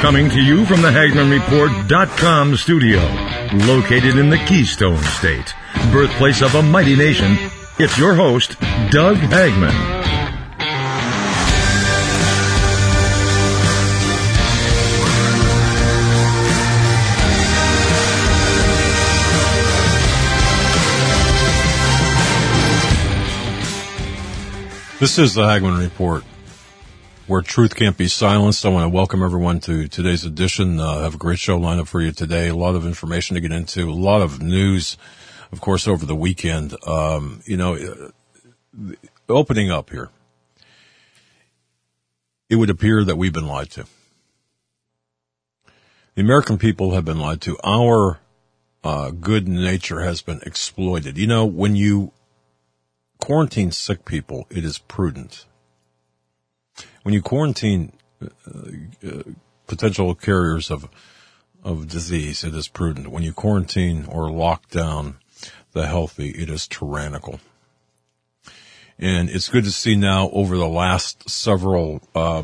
Coming to you from the HagmannReport.com studio, located in the Keystone State, birthplace of a mighty nation, it's your host, Doug Hagmann. This is the Hagmann Report, where truth can't be silenced. I want to welcome everyone to today's edition. I have a great show lined up for you today. A lot of information to get into, a lot of news, of course, over the weekend. Opening up here, it would appear that we've been lied to. The American people have been lied to. Our good nature has been exploited. You know, when you quarantine sick people, it is prudent. When you quarantine potential carriers of disease, it is prudent. When you quarantine or lock down the healthy, it is tyrannical. And it's good to see now over the last several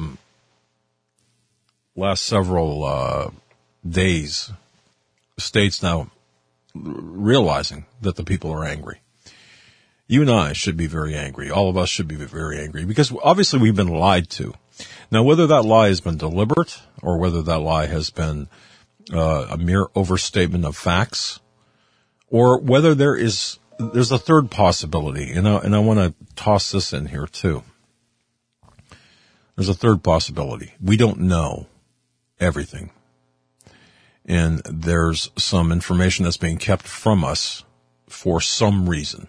days, states now realizing that the people are angry. You and I should be very angry. All of us should be very angry because obviously we've been lied to. Now, whether that lie has been deliberate or whether that lie has been a mere overstatement of facts, or whether there's a third possibility, and I want to toss this in here too. There's a third possibility. We don't know everything, and there's some information that's being kept from us for some reason.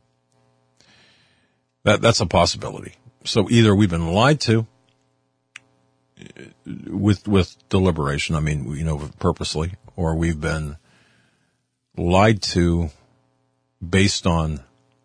That's a possibility. So either we've been lied to with deliberation, purposely, or we've been lied to based on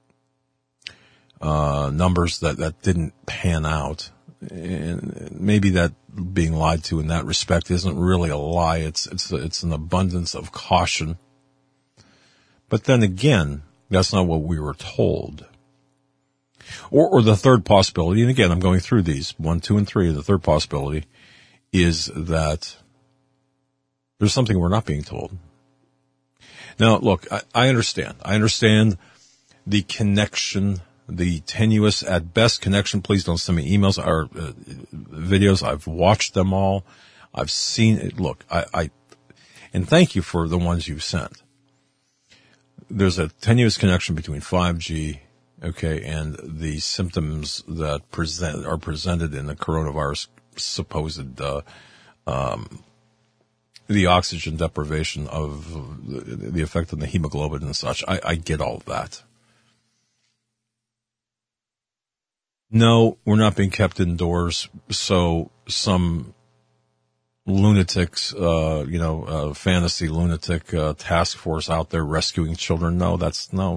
numbers that didn't pan out. And maybe that being lied to in that respect isn't really a lie. It's an abundance of caution. But then again, that's not what we were told. Or the third possibility, and again, I'm going through these, 1, 2, and 3, the third possibility is that there's something we're not being told. Now, look, I understand. I understand the connection, the tenuous at best connection. Please don't send me emails or videos. I've watched them all. I've seen it. Look, and thank you for the ones you've sent. There's a tenuous connection between 5G, and the symptoms that are presented in the coronavirus supposed, the oxygen deprivation of the effect on the hemoglobin and such. I get all of that. No, we're not being kept indoors. So some lunatics, fantasy lunatic, task force out there rescuing children. No, that's no.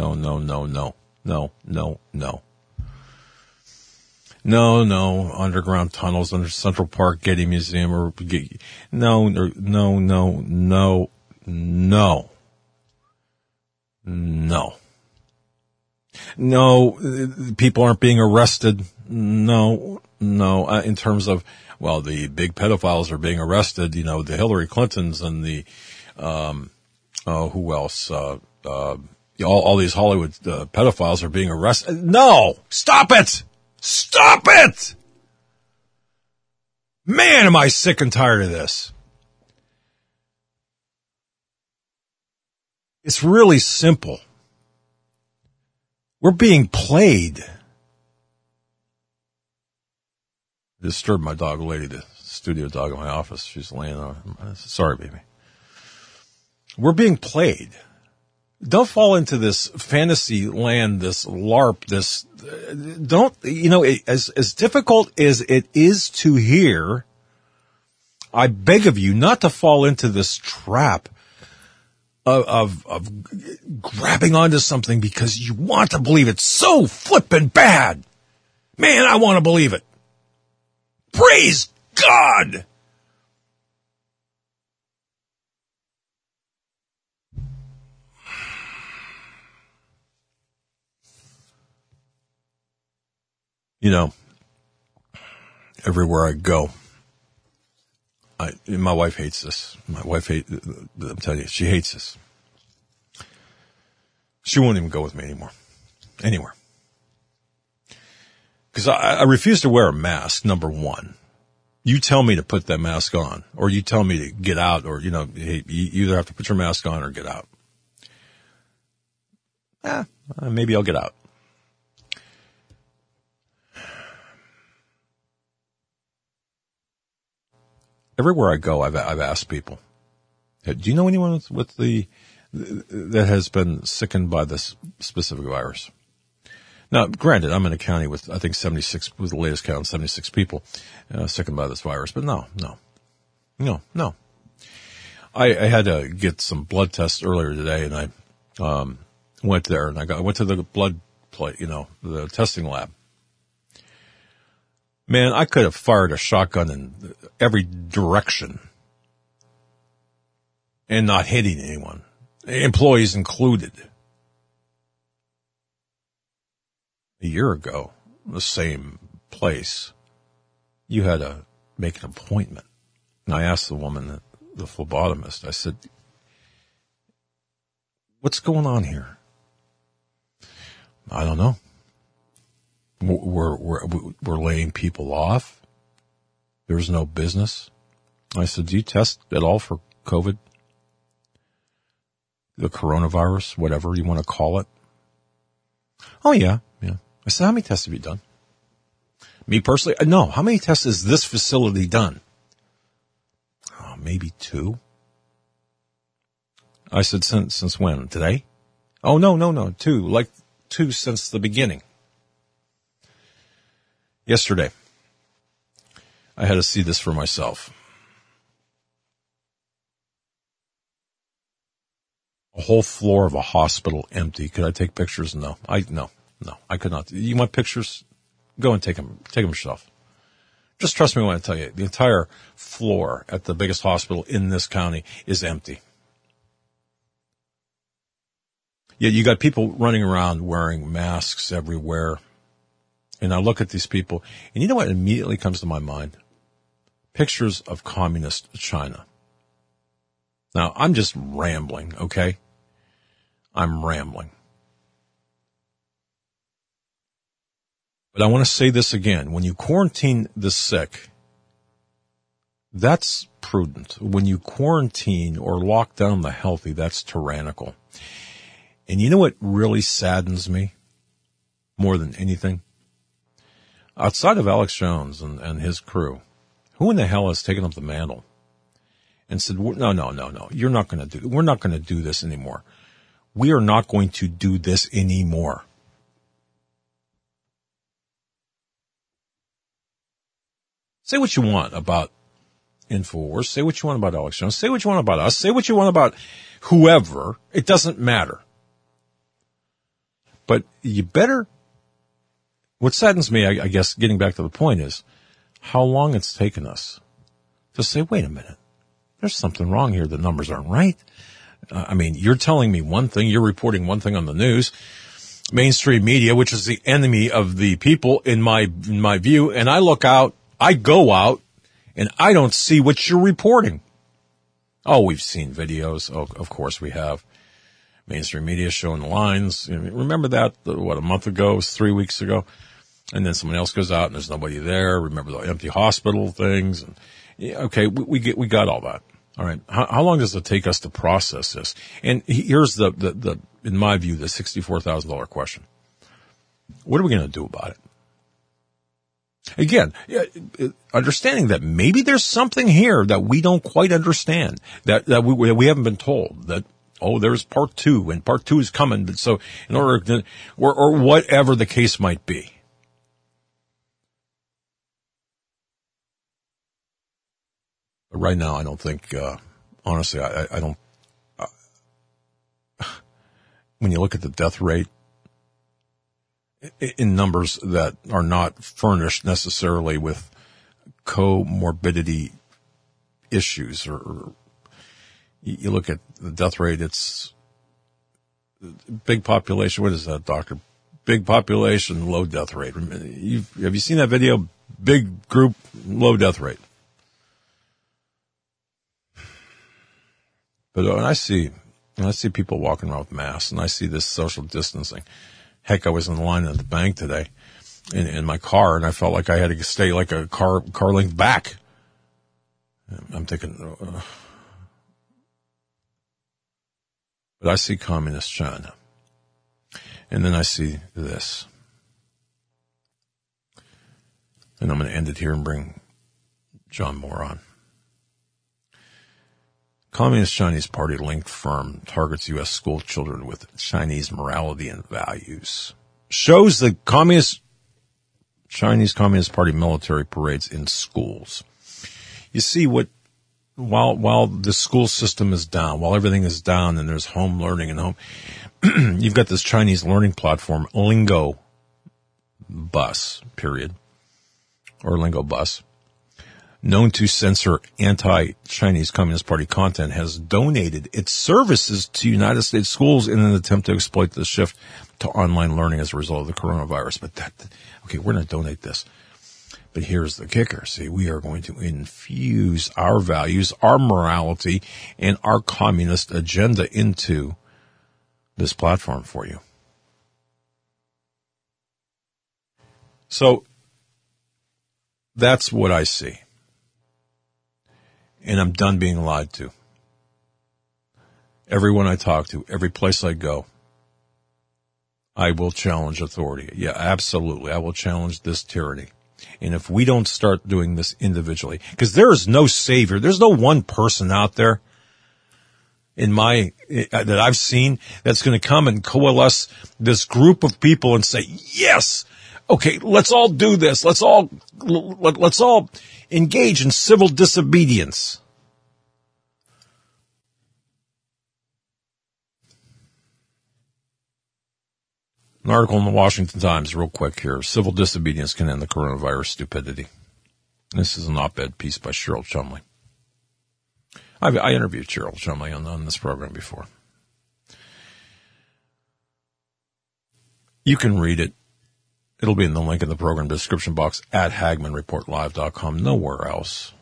No, underground tunnels under Central Park, Getty Museum, or no. People aren't being arrested. No. In terms of, the big pedophiles are being arrested. The Hillary Clintons and the, who else? All these Hollywood pedophiles are being arrested. No! Stop it! Stop it! Man, am I sick and tired of this. It's really simple. We're being played. I disturbed my dog lady, the studio dog in my office. She's laying on. Sorry, baby. We're being played. Don't fall into this fantasy land, this LARP, as difficult as it is to hear, I beg of you not to fall into this trap of grabbing onto something because you want to believe it's so flippin' bad. Man, I want to believe it. Praise God! Everywhere I go, My wife hates this. I'm telling you, she hates this. She won't even go with me anywhere. Because I refuse to wear a mask, number one. You tell me to put that mask on, or you tell me to get out, or, hey, you either have to put your mask on or get out. Maybe I'll get out. Everywhere I go, I've asked people, do you know anyone that has been sickened by this specific virus? Now, granted, I'm in a county with, I think 76, was the latest count, 76 people sickened by this virus. But no. I had to get some blood tests earlier today, and I went there, and I went to the blood plate, the testing lab. Man, I could have fired a shotgun in every direction and not hitting anyone, employees included. A year ago, the same place, you had to make an appointment. And I asked the woman, the phlebotomist, I said, what's going on here? I don't know. We're laying people off. There's no business. I said, do you test at all for COVID? The coronavirus, whatever you want to call it. Oh, yeah. I said, how many tests have you done? Me personally? No. How many tests has this facility done? Oh, maybe 2. I said, since when? Today? Oh, no. 2. Like 2 since the beginning. Yesterday, I had to see this for myself. A whole floor of a hospital empty. Could I take pictures? No, I could not. You want pictures? Go and take them yourself. Just trust me when I tell you, the entire floor at the biggest hospital in this county is empty. Yet you got people running around wearing masks everywhere. And I look at these people, and you know what immediately comes to my mind? Pictures of communist China. Now, I'm just rambling, okay? I'm rambling. But I want to say this again. When you quarantine the sick, that's prudent. When you quarantine or lock down the healthy, that's tyrannical. And you know what really saddens me more than anything? Outside of Alex Jones and his crew, who in the hell has taken up the mantle and said, no, we're not going to do this anymore. We are not going to do this anymore. Say what you want about InfoWars. Say what you want about Alex Jones. Say what you want about us. Say what you want about whoever. It doesn't matter. But you better... What saddens me, I guess, getting back to the point, is how long it's taken us to say, wait a minute, there's something wrong here. The numbers aren't right. You're telling me one thing. You're reporting one thing on the news. Mainstream media, which is the enemy of the people in my view, and I go out, and I don't see what you're reporting. Oh, we've seen videos. Oh, of course we have. Mainstream media showing the lines. Remember that, a month ago, 3 weeks ago? And then someone else goes out and there's nobody there. Remember the empty hospital things? And, okay, we got all that. All right. How long does it take us to process this? And here's the in my view, the $64,000 question. What are we going to do about it? Again, understanding that maybe there's something here that we don't quite understand, that we haven't been told, that, there's part 2 and part 2 is coming. But so in order to, or whatever the case might be. But right now, I don't think, honestly, I don't, when you look at the death rate in numbers that are not furnished necessarily with comorbidity issues, or you look at the death rate, it's big population. What is that, doctor? Big population, low death rate. Have you seen that video? Big group, low death rate. But when I see people walking around with masks, and I see this social distancing. Heck, I was in line at the bank today in my car, and I felt like I had to stay like a car length back. I'm thinking, but I see communist China. And then I see this. And I'm going to end it here and bring John Moore on. Communist Chinese Party-linked firm targets U.S. school children with Chinese morality and values. Shows the Chinese Communist Party military parades in schools. You see while the school system is down, while everything is down and there's home learning and home, you've got this Chinese learning platform, Lingo Bus, or Lingo Bus, known to censor anti-Chinese Communist Party content, has donated its services to United States schools in an attempt to exploit the shift to online learning as a result of the coronavirus. But we're going to donate this. But here's the kicker. See, we are going to infuse our values, our morality, and our communist agenda into this platform for you. So that's what I see. And I'm done being lied to. Everyone I talk to, every place I go, I will challenge authority. Yeah, absolutely. I will challenge this tyranny. And if we don't start doing this individually, because there is no savior, there's no one person out there that I've seen that's going to come and coalesce this group of people and say, yes, okay, let's all do this. Let's all engage in civil disobedience. An article in the Washington Times, real quick here. Civil disobedience can end the coronavirus stupidity. This is an op-ed piece by Cheryl Chumley. I interviewed Cheryl Chumley on this program before. You can read it. It'll be in the link in the program description box at HagmannReportLive.com, nowhere else.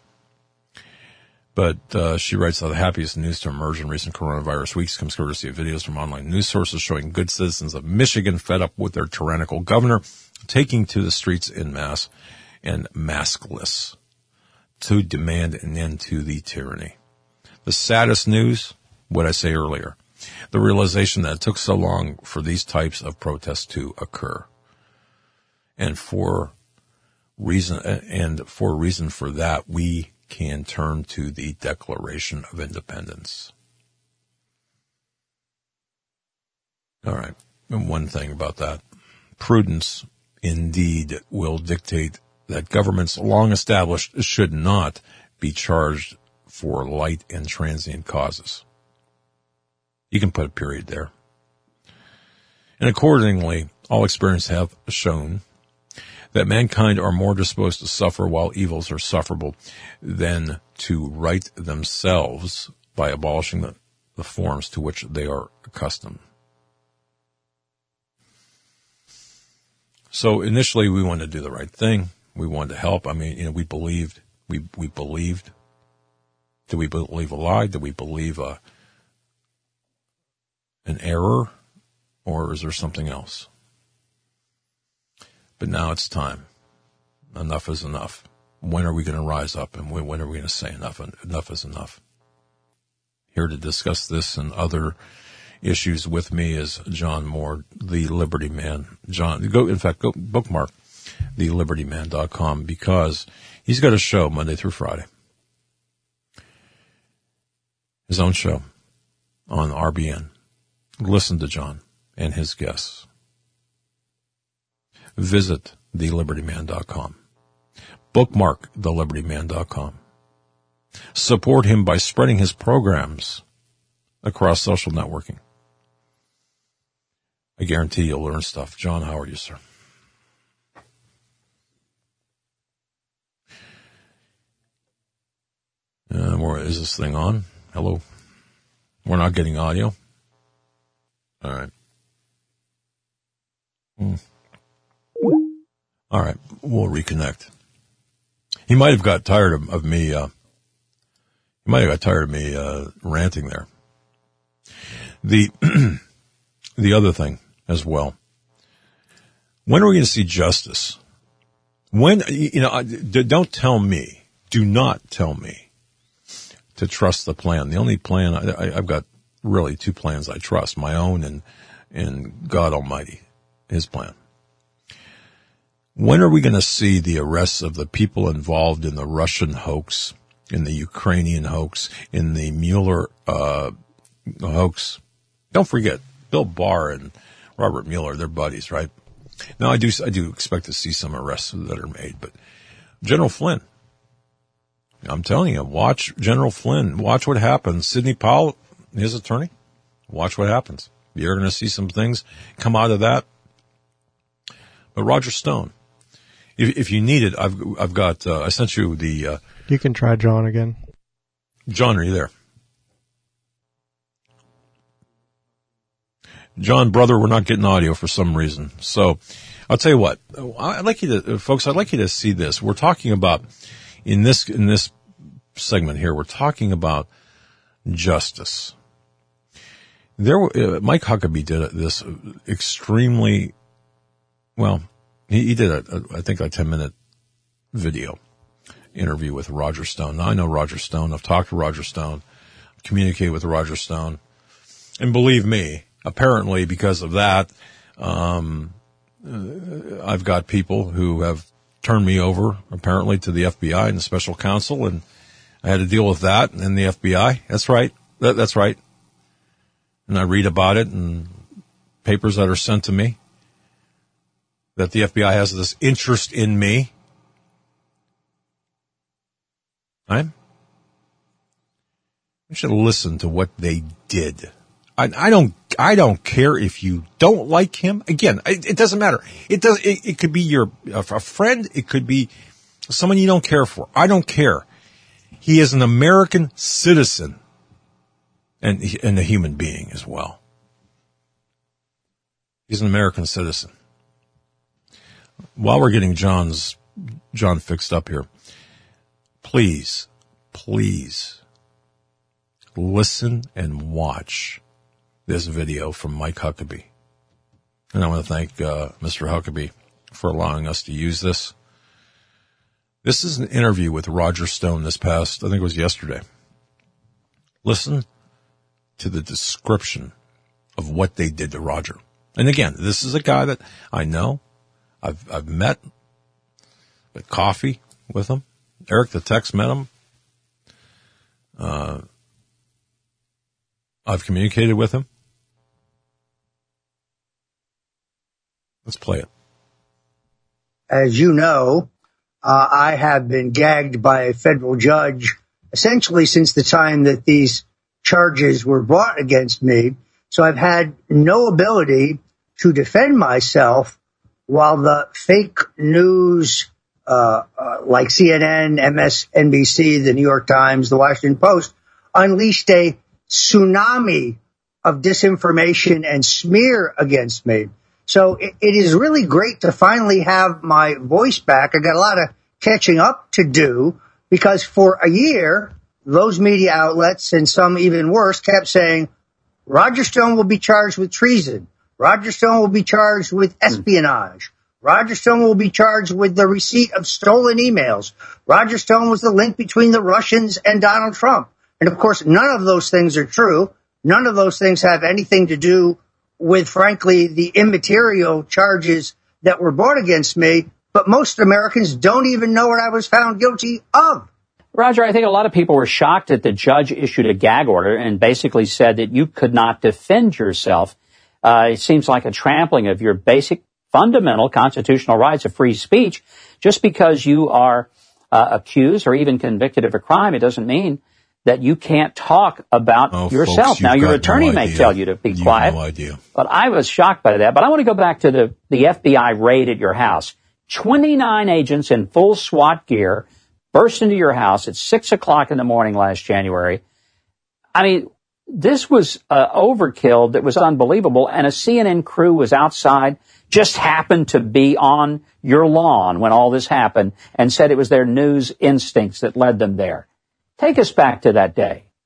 But she writes that the happiest news to emerge in recent coronavirus weeks comes courtesy of videos from online news sources showing good citizens of Michigan fed up with their tyrannical governor taking to the streets en masse and maskless to demand an end to the tyranny. The saddest news, what I say earlier, the realization that it took so long for these types of protests to occur. And for reason for that, we can turn to the Declaration of Independence. All right. And one thing about that, prudence indeed will dictate that governments long established should not be charged for light and transient causes. You can put a period there. And accordingly, all experience have shown that mankind are more disposed to suffer while evils are sufferable than to right themselves by abolishing the forms to which they are accustomed. So initially we wanted to do the right thing. We wanted to help. I mean, we believed. We believed. Did we believe a lie? Did we believe an error? Or is there something else? But now it's time. Enough is enough. When are we going to rise up? And when are we going to say enough? Enough is enough. Here to discuss this and other issues with me is John Moore, the Liberty Man. Go bookmark thelibertyman.com because he's got a show Monday through Friday. His own show on RBN. Listen to John and his guests. Visit thelibertyman.com. Bookmark thelibertyman.com. Support him by spreading his programs across social networking. I guarantee you'll learn stuff. John, how are you, sir? Is this thing on? Hello? We're not getting audio? All right. All right, we'll reconnect. He might have got tired of me. He might have got tired of me ranting there. The other thing as well. When are we going to see justice? When, don't tell me, do not tell me to trust the plan. The only plan, I've got really two plans I trust, my own and God Almighty, His plan. When are we going to see the arrests of the people involved in the Russian hoax, in the Ukrainian hoax, in the Mueller hoax? Don't forget, Bill Barr and Robert Mueller, they're buddies, right? Now, I do expect to see some arrests that are made, but General Flynn, I'm telling you, watch General Flynn, watch what happens. Sidney Powell, his attorney, watch what happens. You're going to see some things come out of that. But Roger Stone, if you need it, I've got, I sent you the, you can try John again. John, are you there? John, brother, we're not getting audio for some reason. So I'll tell you what, I'd like you to see this. We're talking about, in this segment here, we're talking about justice. Mike Huckabee did this extremely, well, he did I think a 10-minute video interview with Roger Stone. Now, I know Roger Stone. I've talked to Roger Stone, communicated with Roger Stone. And believe me, apparently because of that, I've got people who have turned me over, apparently, to the FBI and the special counsel, and I had to deal with that and the FBI. That's right. That's right. And I read about it in papers that are sent to me, that the FBI has this interest in me. Right? You should listen to what they did. I don't care if you don't like him. Again, it doesn't matter. It could be a friend. It could be someone you don't care for. I don't care. He is an American citizen and a human being as well. He's an American citizen. While we're getting John fixed up here, please listen and watch this video from Mike Huckabee. And I want to thank Mr. Huckabee for allowing us to use this. This is an interview with Roger Stone this past, I think it was yesterday. Listen to the description of what they did to Roger. And again, this is a guy that I know. I've met at coffee with him. Eric the Tex met him. I've communicated with him. Let's play it. As you know, I have been gagged by a federal judge essentially since the time that these charges were brought against me. So I've had no ability to defend myself while the fake news, like CNN, MSNBC, the New York Times, the Washington Post, unleashed a tsunami of disinformation and smear against me. So it is really great to finally have my voice back. I got a lot of catching up to do because for a year, those media outlets and some even worse kept saying, Roger Stone will be charged with treason. Roger Stone will be charged with espionage. Roger Stone will be charged with the receipt of stolen emails. Roger Stone was the link between the Russians and Donald Trump. And of course, none of those things are true. None of those things have anything to do with, frankly, the immaterial charges that were brought against me. But most Americans don't even know what I was found guilty of. Roger, I think a lot of people were shocked that the judge issued a gag order and basically said that you could not defend yourself. It seems like a trampling of your basic fundamental constitutional rights of free speech. Just because you are accused or even convicted of a crime, it doesn't mean that you can't talk about yourself. Folks, now, your attorney may tell you to be quiet. No idea. But I was shocked by that. But I want to go back to the FBI raid at your house. 29 agents in full SWAT gear burst into your house at 6 o'clock in the morning last January. I mean, this was overkill that was unbelievable. And a CNN crew was outside, just happened to be on your lawn when all this happened and said it was their news instincts that led them there. Take us back to that day.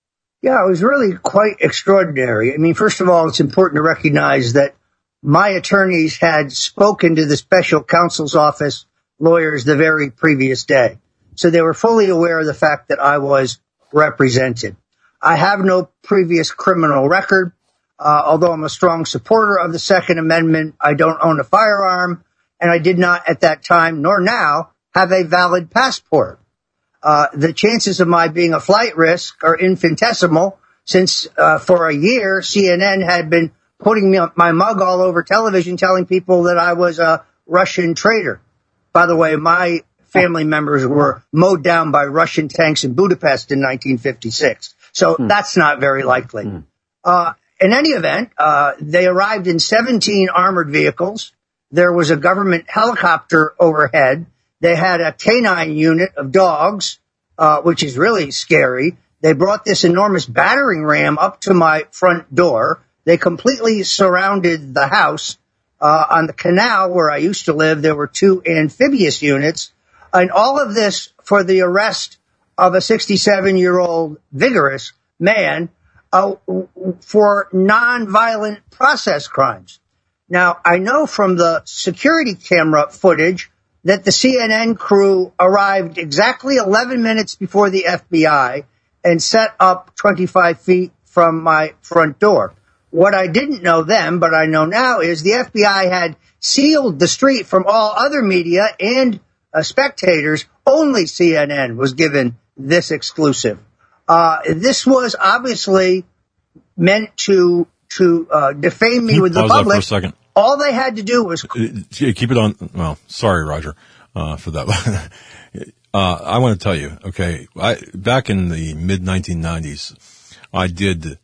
Yeah, it was really quite extraordinary. I mean, first of all, it's important to recognize that my attorneys had spoken to the special counsel's office lawyers the very previous day. So they were fully aware of the fact that I was represented. I have no previous criminal record. Although I'm a strong supporter of the Second Amendment, I don't own a firearm, and I did not at that time, nor now, have a valid passport. The chances of my being a flight risk are infinitesimal, since for a year, CNN had been putting my mug all over television, telling people that I was a Russian traitor. By the way, my family members were mowed down by Russian tanks in Budapest in 1956. So that's not very likely. In any event, they arrived in 17 armored vehicles. There was a government helicopter overhead. They had a canine unit of dogs, which is really scary. They brought this enormous battering ram up to my front door. They completely surrounded the house. On the canal where I used to live, there were 2 amphibious units. And all of this for the arrest of a 67-year-old vigorous man for nonviolent process crimes. Now, I know from the security camera footage that the CNN crew arrived exactly 11 minutes before the FBI and set up 25 feet from my front door. What I didn't know then, but I know now, is the FBI had sealed the street from all other media and spectators. Only CNN was given this exclusive. This was obviously meant to defame me with the public. For a second. All they had to do was keep it on. Well, sorry, Roger, for that. I want to tell you, okay, back in the mid 1990s, I did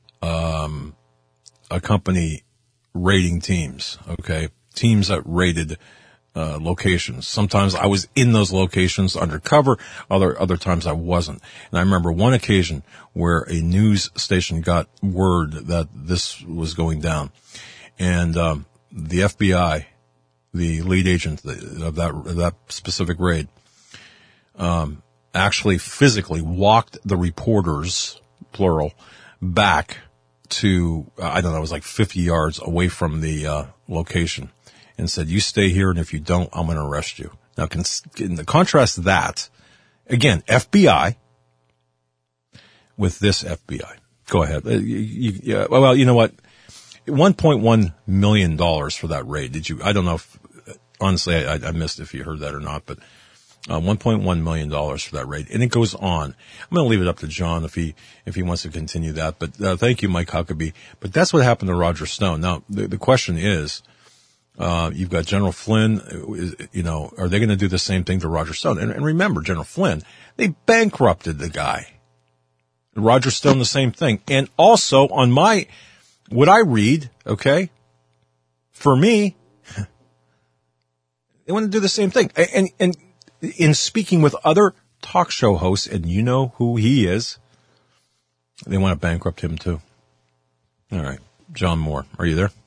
a company raiding teams. Okay, teams that raided locations. Sometimes I was in those locations undercover. Other times I wasn't. And I remember one occasion where a news station got word that this was going down, and the FBI, the lead agent of that specific raid, actually physically walked the reporters, plural, back to, I don't know, it was like 50 yards away from the location, and said, "You stay here, and if you don't, I'm going to arrest you." Now, contrast that, again, FBI with this FBI. Go ahead. Well, you know what? $1.1 million for that raid. I don't know if, honestly, I missed if you heard that or not, but $1.1 million for that raid. And it goes on. I'm going to leave it up to John if he wants to continue that. But thank you, Mike Huckabee. But that's what happened to Roger Stone. Now, the question is, you've got General Flynn, are they going to do the same thing to Roger Stone? And remember, General Flynn, they bankrupted the guy. Roger Stone, the same thing. And also on what I read, okay, for me, they want to do the same thing. And in speaking with other talk show hosts, and you know who he is, they want to bankrupt him too. All right. John Moore, are you there?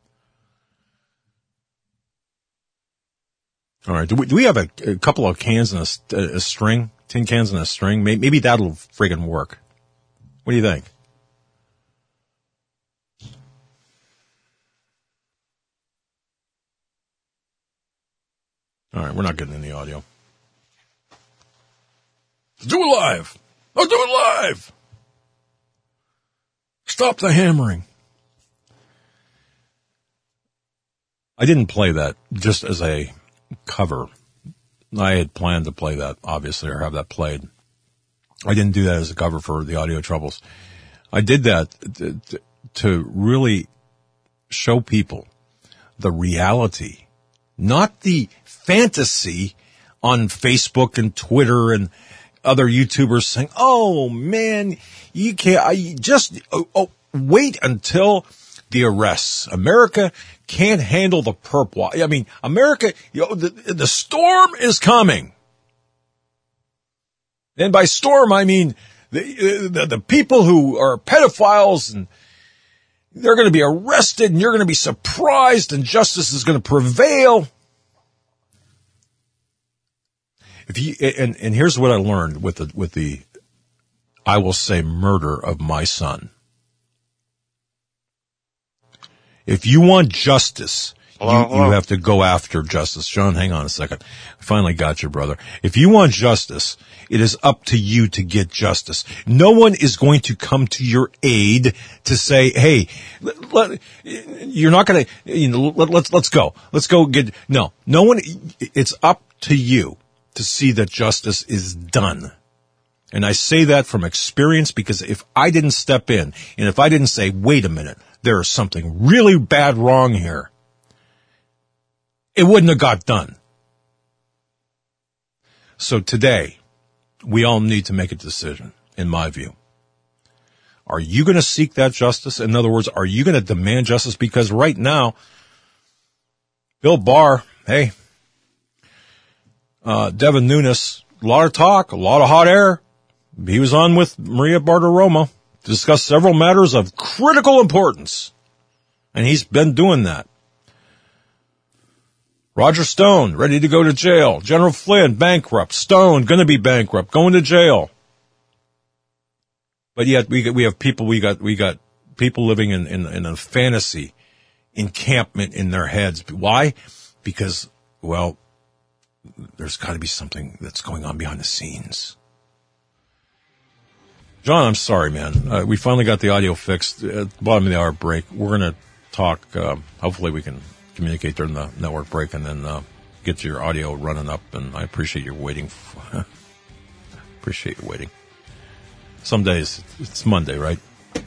All right. Do we have a couple of cans and a string, tin cans and a string? Maybe that'll friggin' work. What do you think? All right, we're not getting any audio. Do it live. I'll do it live. Stop the hammering. I didn't play that just as a cover. I had planned to play that, obviously, or have that played. I didn't do that as a cover for the audio troubles. I did that to really show people the reality, not the fantasy on Facebook and Twitter and other YouTubers saying, "Oh man, you can't, wait until the arrests. America can't handle the perp walk." I mean, America, the storm is coming. And by storm, I mean the people who are pedophiles, and they're going to be arrested, and you're going to be surprised, and justice is going to prevail. And here's what I learned with the I will say murder of my son. If you want justice, you have to go after justice. John, hang on a second. I finally got you, brother. If you want justice, it is up to you to get justice. No one is going to come to your aid to say, hey, you're not going to, let's go. Let's go get, no one, it's up to you to see that justice is done. And I say that from experience, because if I didn't step in and if I didn't say, wait a minute, there is something really bad wrong here, it wouldn't have got done. So today, we all need to make a decision, in my view. Are you going to seek that justice? In other words, are you going to demand justice? Because right now, Bill Barr, hey, Devin Nunes, a lot of talk, a lot of hot air. He was on with Maria Bartiromo to discuss several matters of critical importance. And he's been doing that. Roger Stone, ready to go to jail. General Flynn, bankrupt. Stone, going to be bankrupt, going to jail. But yet we have people, we got people living in a fantasy encampment in their heads. Why? Because, well, there's got to be something that's going on behind the scenes. John, I'm sorry, man. We finally got the audio fixed at the bottom of the hour break. We're going to talk. Hopefully we can communicate during the network break and then get your audio running up. And I appreciate you waiting. Appreciate you waiting. Some days, it's Monday, right?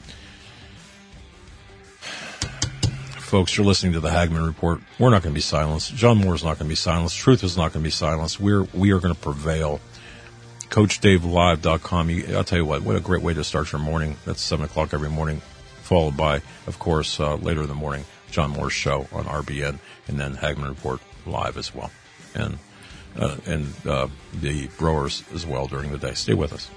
Folks, you're listening to the Hagmann Report. We're not going to be silenced. John Moore's not going to be silenced. Truth is not going to be silenced. We are going to prevail. CoachDaveLive.com. I'll tell you what a great way to start your morning. That's 7 o'clock every morning, followed by, of course, later in the morning, John Moore's show on RBN, and then Hagmann Report live as well. And the Brewers as well during the day. Stay with us.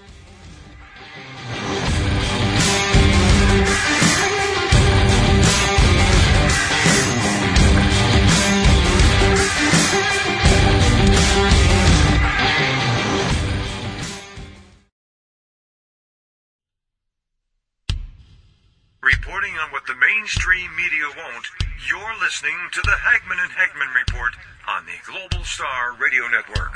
Reporting on what the mainstream media won't, you're listening to the Hagmann and Hagmann Report on the Global Star Radio Network.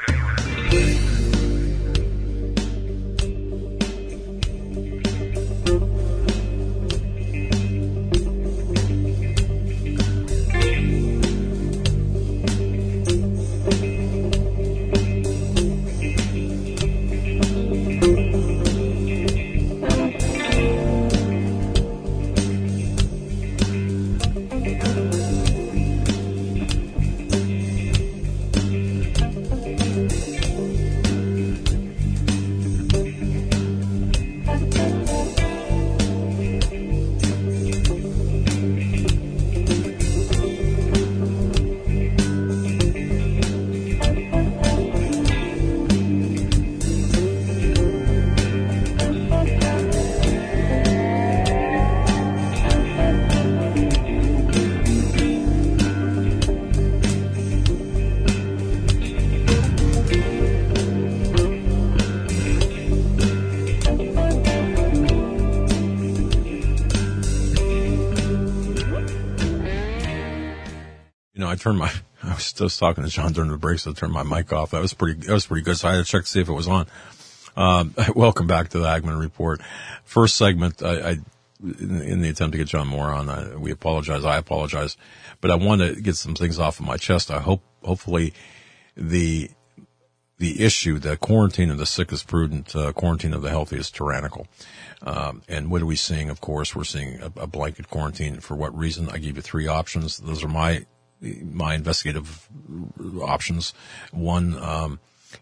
I was just talking to John during the break, so I turned my mic off. That was pretty good. So I had to check to see if it was on. Welcome back to the Hagmann Report. First segment, I in the attempt to get John Moore on, I apologize, but I want to get some things off of my chest. Hopefully the issue that quarantine of the sick is prudent, quarantine of the healthy is tyrannical. And what are we seeing? Of course, we're seeing a blanket quarantine. For what reason? I give you three options. Those are my investigative options. One,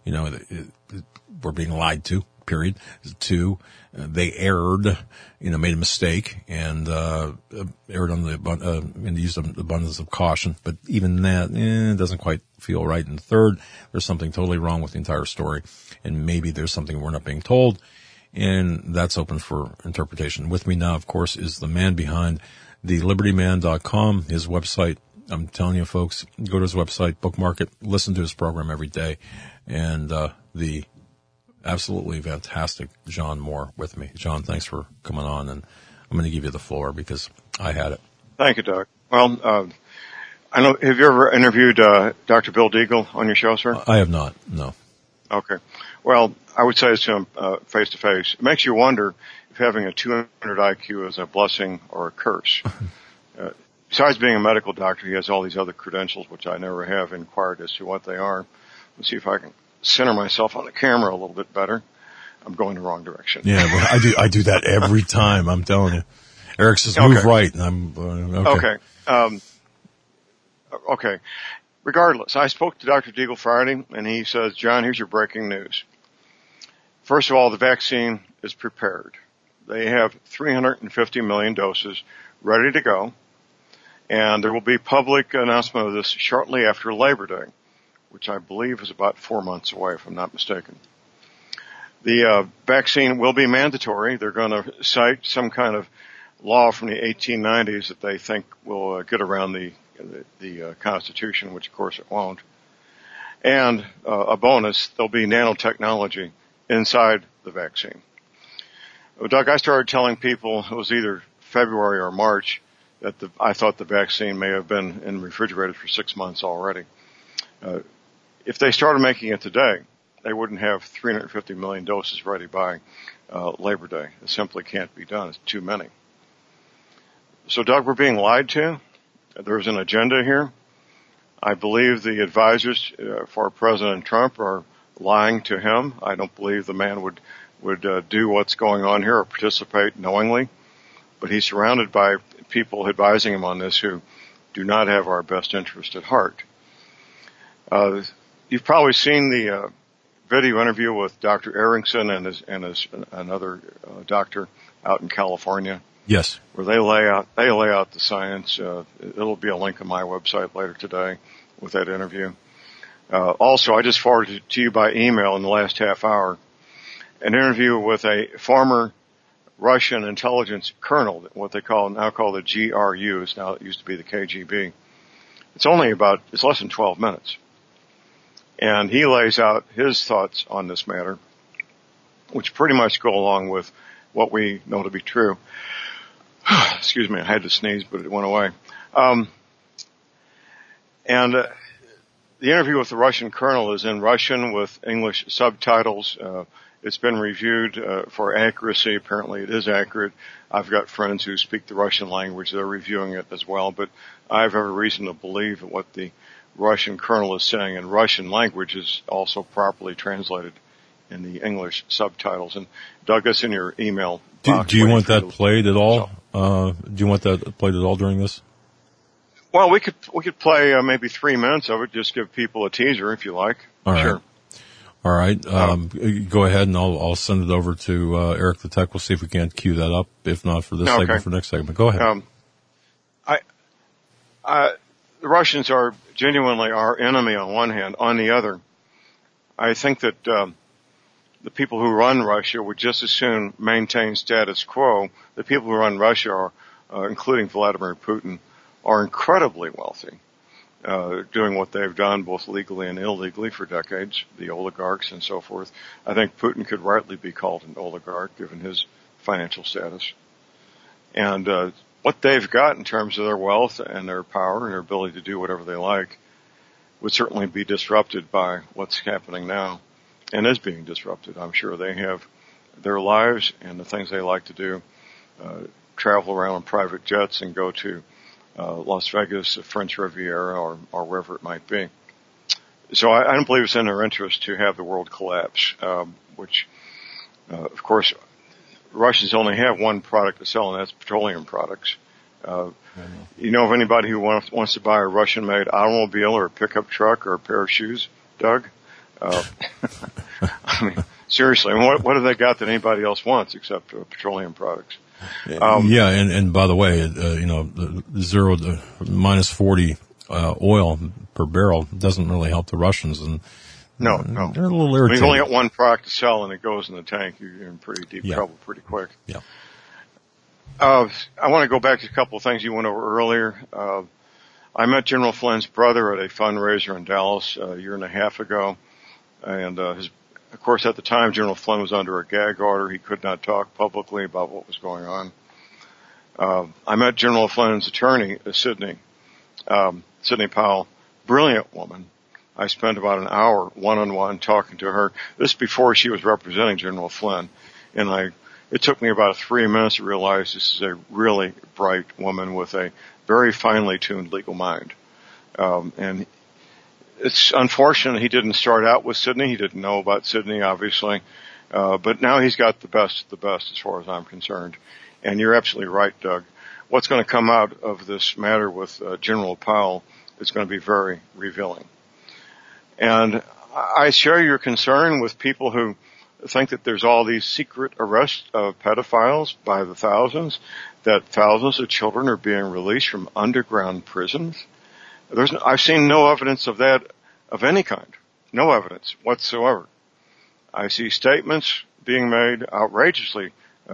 we're being lied to, period. Two, they erred, made a mistake and, erred on and used an abundance of caution. But even that, it doesn't quite feel right. And third, there's something totally wrong with the entire story. And maybe there's something we're not being told. And that's open for interpretation. With me now, of course, is the man behind the libertyman.com, his website. I'm telling you, folks, go to his website, bookmark it, listen to his program every day. And the Absolutely fantastic. John Moore with me. John, thanks for coming on, and I'm going to give you the floor because I had it. Thank you, Doug. Well, I know, have you ever interviewed Dr. Bill Deagle on your show, sir? I have not, no. Okay. Well, I would say to him face to face, it makes you wonder if having a 200 IQ is a blessing or a curse. Besides being a medical doctor, he has all these other credentials, which I never have inquired as to what they are. Let's see if I can center myself on the camera a little bit better. I'm going the wrong direction. Yeah, well, I do that every time, I'm telling you. Eric says, move right, and I'm, okay. Okay. Regardless, I spoke to Dr. Deagle Friday, and he says, John, here's your breaking news. First of all, the vaccine is prepared. They have 350 million doses ready to go, and there will be public announcement of this shortly after Labor Day, which I believe is about 4 months away, if I'm not mistaken. The vaccine will be mandatory. They're going to cite some kind of law from the 1890s that they think will get around the Constitution, which of course it won't. And a bonus, there'll be nanotechnology inside the vaccine. Well, Doug, I started telling people, it was either February or March, that I thought the vaccine may have been in refrigerated for 6 months already. If they started making it today, they wouldn't have 350 million doses ready by Labor Day. It simply can't be done. It's too many. So, Doug, we're being lied to. There's an agenda here. I believe the advisors for President Trump are lying to him. I don't believe the man would do what's going on here or participate knowingly. But he's surrounded by people advising him on this who do not have our best interest at heart. You've probably seen the video interview with Dr. Aronson and another doctor out in California. Yes. Where they lay out the science. It'll be a link on my website later today with that interview. Also, I just forwarded it to you by email in the last half hour, an interview with a former Russian intelligence colonel, what they now call the GRUs. Now it used to be the KGB. It's less than 12 minutes. And he lays out his thoughts on this matter, which pretty much go along with what we know to be true. Excuse me, I had to sneeze, but it went away. The interview with the Russian colonel is in Russian with English subtitles. It's been reviewed for accuracy. Apparently it is accurate. I've got friends who speak the Russian language. They're reviewing it as well. But I have every reason to believe that what the Russian colonel is saying in Russian language is also properly translated in the English subtitles. And Doug, that's in your email box. Do you want that played at all? Do you want that played at all during this? Well, we could play maybe 3 minutes of it. Just give people a teaser if you like. All right. Sure. All right. Go ahead, and I'll send it over to Eric the Tech. We'll see if we can't cue that up. If not for this segment, for next segment. Go ahead. The Russians are genuinely our enemy on one hand. On the other, I think that the people who run Russia would just as soon maintain status quo. The people who run Russia, including Vladimir Putin, are incredibly wealthy, doing what they've done both legally and illegally for decades, the oligarchs and so forth. I think Putin could rightly be called an oligarch given his financial status. And what they've got in terms of their wealth and their power and their ability to do whatever they like would certainly be disrupted by what's happening now and is being disrupted. I'm sure they have their lives and the things they like to do, travel around on private jets and go to Las Vegas, the French Riviera, or wherever it might be. So I don't believe it's in their interest to have the world collapse, which, of course, Russians only have one product to sell, and that's petroleum products. You know of anybody who wants to buy a Russian-made automobile or a pickup truck or a pair of shoes, Doug? I mean, seriously, what have they got that anybody else wants except petroleum products? Yeah, and by the way, the 0 to minus 40 oil per barrel doesn't really help the Russians, and no, they're a little irritated. We've only got one product to sell, and it goes in the tank. You're in pretty deep trouble pretty quick. Yeah. I want to go back to a couple of things you went over earlier. I met General Flynn's brother at a fundraiser in Dallas a year and a half ago, and Of course, at the time, General Flynn was under a gag order. He could not talk publicly about what was going on. I met General Flynn's attorney, Sidney Powell, brilliant woman. I spent about an hour one-on-one talking to her. This before she was representing General Flynn. And it took me about 3 minutes to realize this is a really bright woman with a very finely tuned legal mind. And it's unfortunate he didn't start out with Sidney. He didn't know about Sidney, obviously. But now he's got the best as far as I'm concerned. And you're absolutely right, Doug. What's going to come out of this matter with General Powell is going to be very revealing. And I share your concern with people who think that there's all these secret arrests of pedophiles by the thousands, that thousands of children are being released from underground prisons. I've seen no evidence of that of any kind. No evidence whatsoever. I see statements being made outrageously,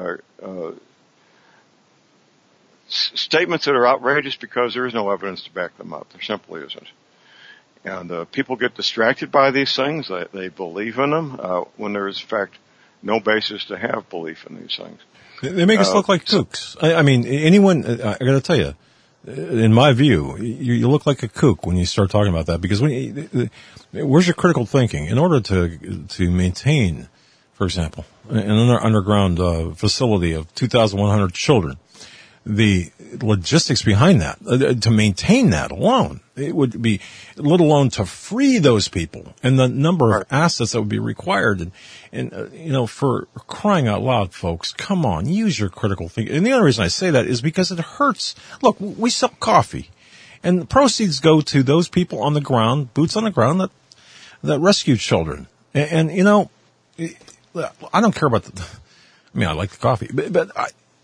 statements that are outrageous because there is no evidence to back them up. There simply isn't. And people get distracted by these things. They believe in them when there is, in fact, no basis to have belief in these things. They make us look like kooks. I mean, anyone, I got to tell you, in my view, you look like a kook when you start talking about that, because where's your critical thinking? In order to maintain, for example, an underground facility of 2,100 children, the logistics behind that, to maintain that alone, it would be, let alone to free those people and the number of assets that would be required. And for crying out loud, folks, come on, use your critical thinking. And the only reason I say that is because it hurts. Look, we sell coffee, and the proceeds go to those people on the ground, boots on the ground, that rescue children. And I don't care about I like the coffee, but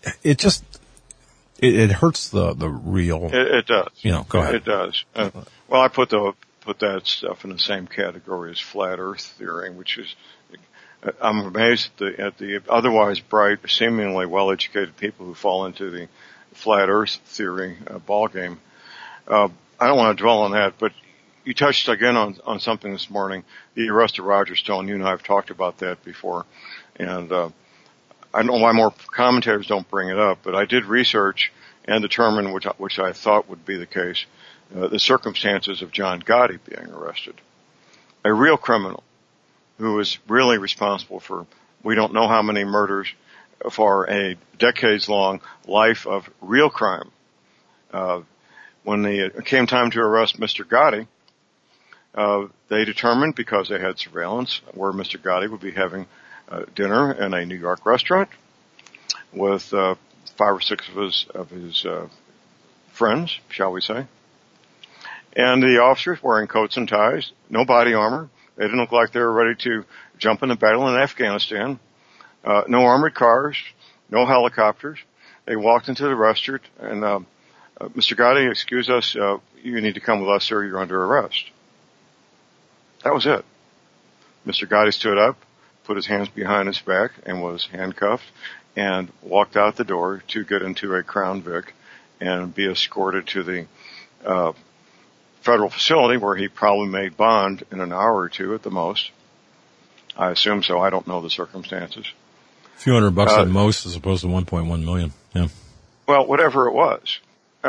it hurts the real. It does. Go ahead. It does. Well, I put that stuff in the same category as flat Earth theory, which is, I'm amazed at the otherwise bright, seemingly well-educated people who fall into the flat Earth theory ballgame. I don't want to dwell on that, but you touched again on something this morning, the arrest of Roger Stone. You and I have talked about that before, and I don't know why more commentators don't bring it up, but I did research and determine, which I thought would be the case, the circumstances of John Gotti being arrested. A real criminal who was really responsible for, we don't know how many murders, for a decades-long life of real crime. When it came time to arrest Mr. Gotti, they determined, because they had surveillance, where Mr. Gotti would be having dinner in a New York restaurant with 5 or 6 of his friends, shall we say. And the officers wearing coats and ties, no body armor. They didn't look like they were ready to jump in the battle in Afghanistan. No armored cars, no helicopters. They walked into the restaurant and, Mr. Gotti, excuse us, you need to come with us, sir, you're under arrest. That was it. Mr. Gotti stood up, put his hands behind his back, and was handcuffed, and walked out the door to get into a Crown Vic and be escorted to the federal facility, where he probably made bond in an hour or two at the most. I assume so. I don't know the circumstances. A few $100 at most, as opposed to $1.1 million. Yeah. Well, whatever it was.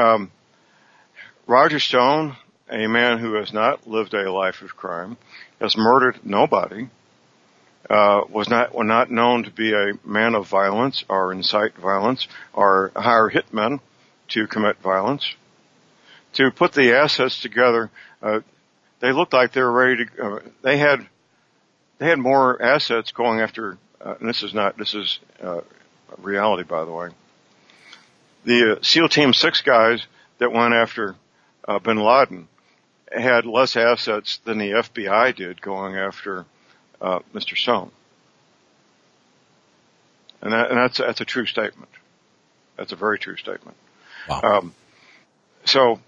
Roger Stone, a man who has not lived a life of crime, has murdered nobody, was not known to be a man of violence or incite violence or hire hitmen to commit violence. To put the assets together, they looked like they were ready to. They had more assets going after. And this is reality, by the way. The SEAL Team 6 guys that went after bin Laden had less assets than the FBI did going after Mr. Stone. And that's a true statement. That's a very true statement. Wow. So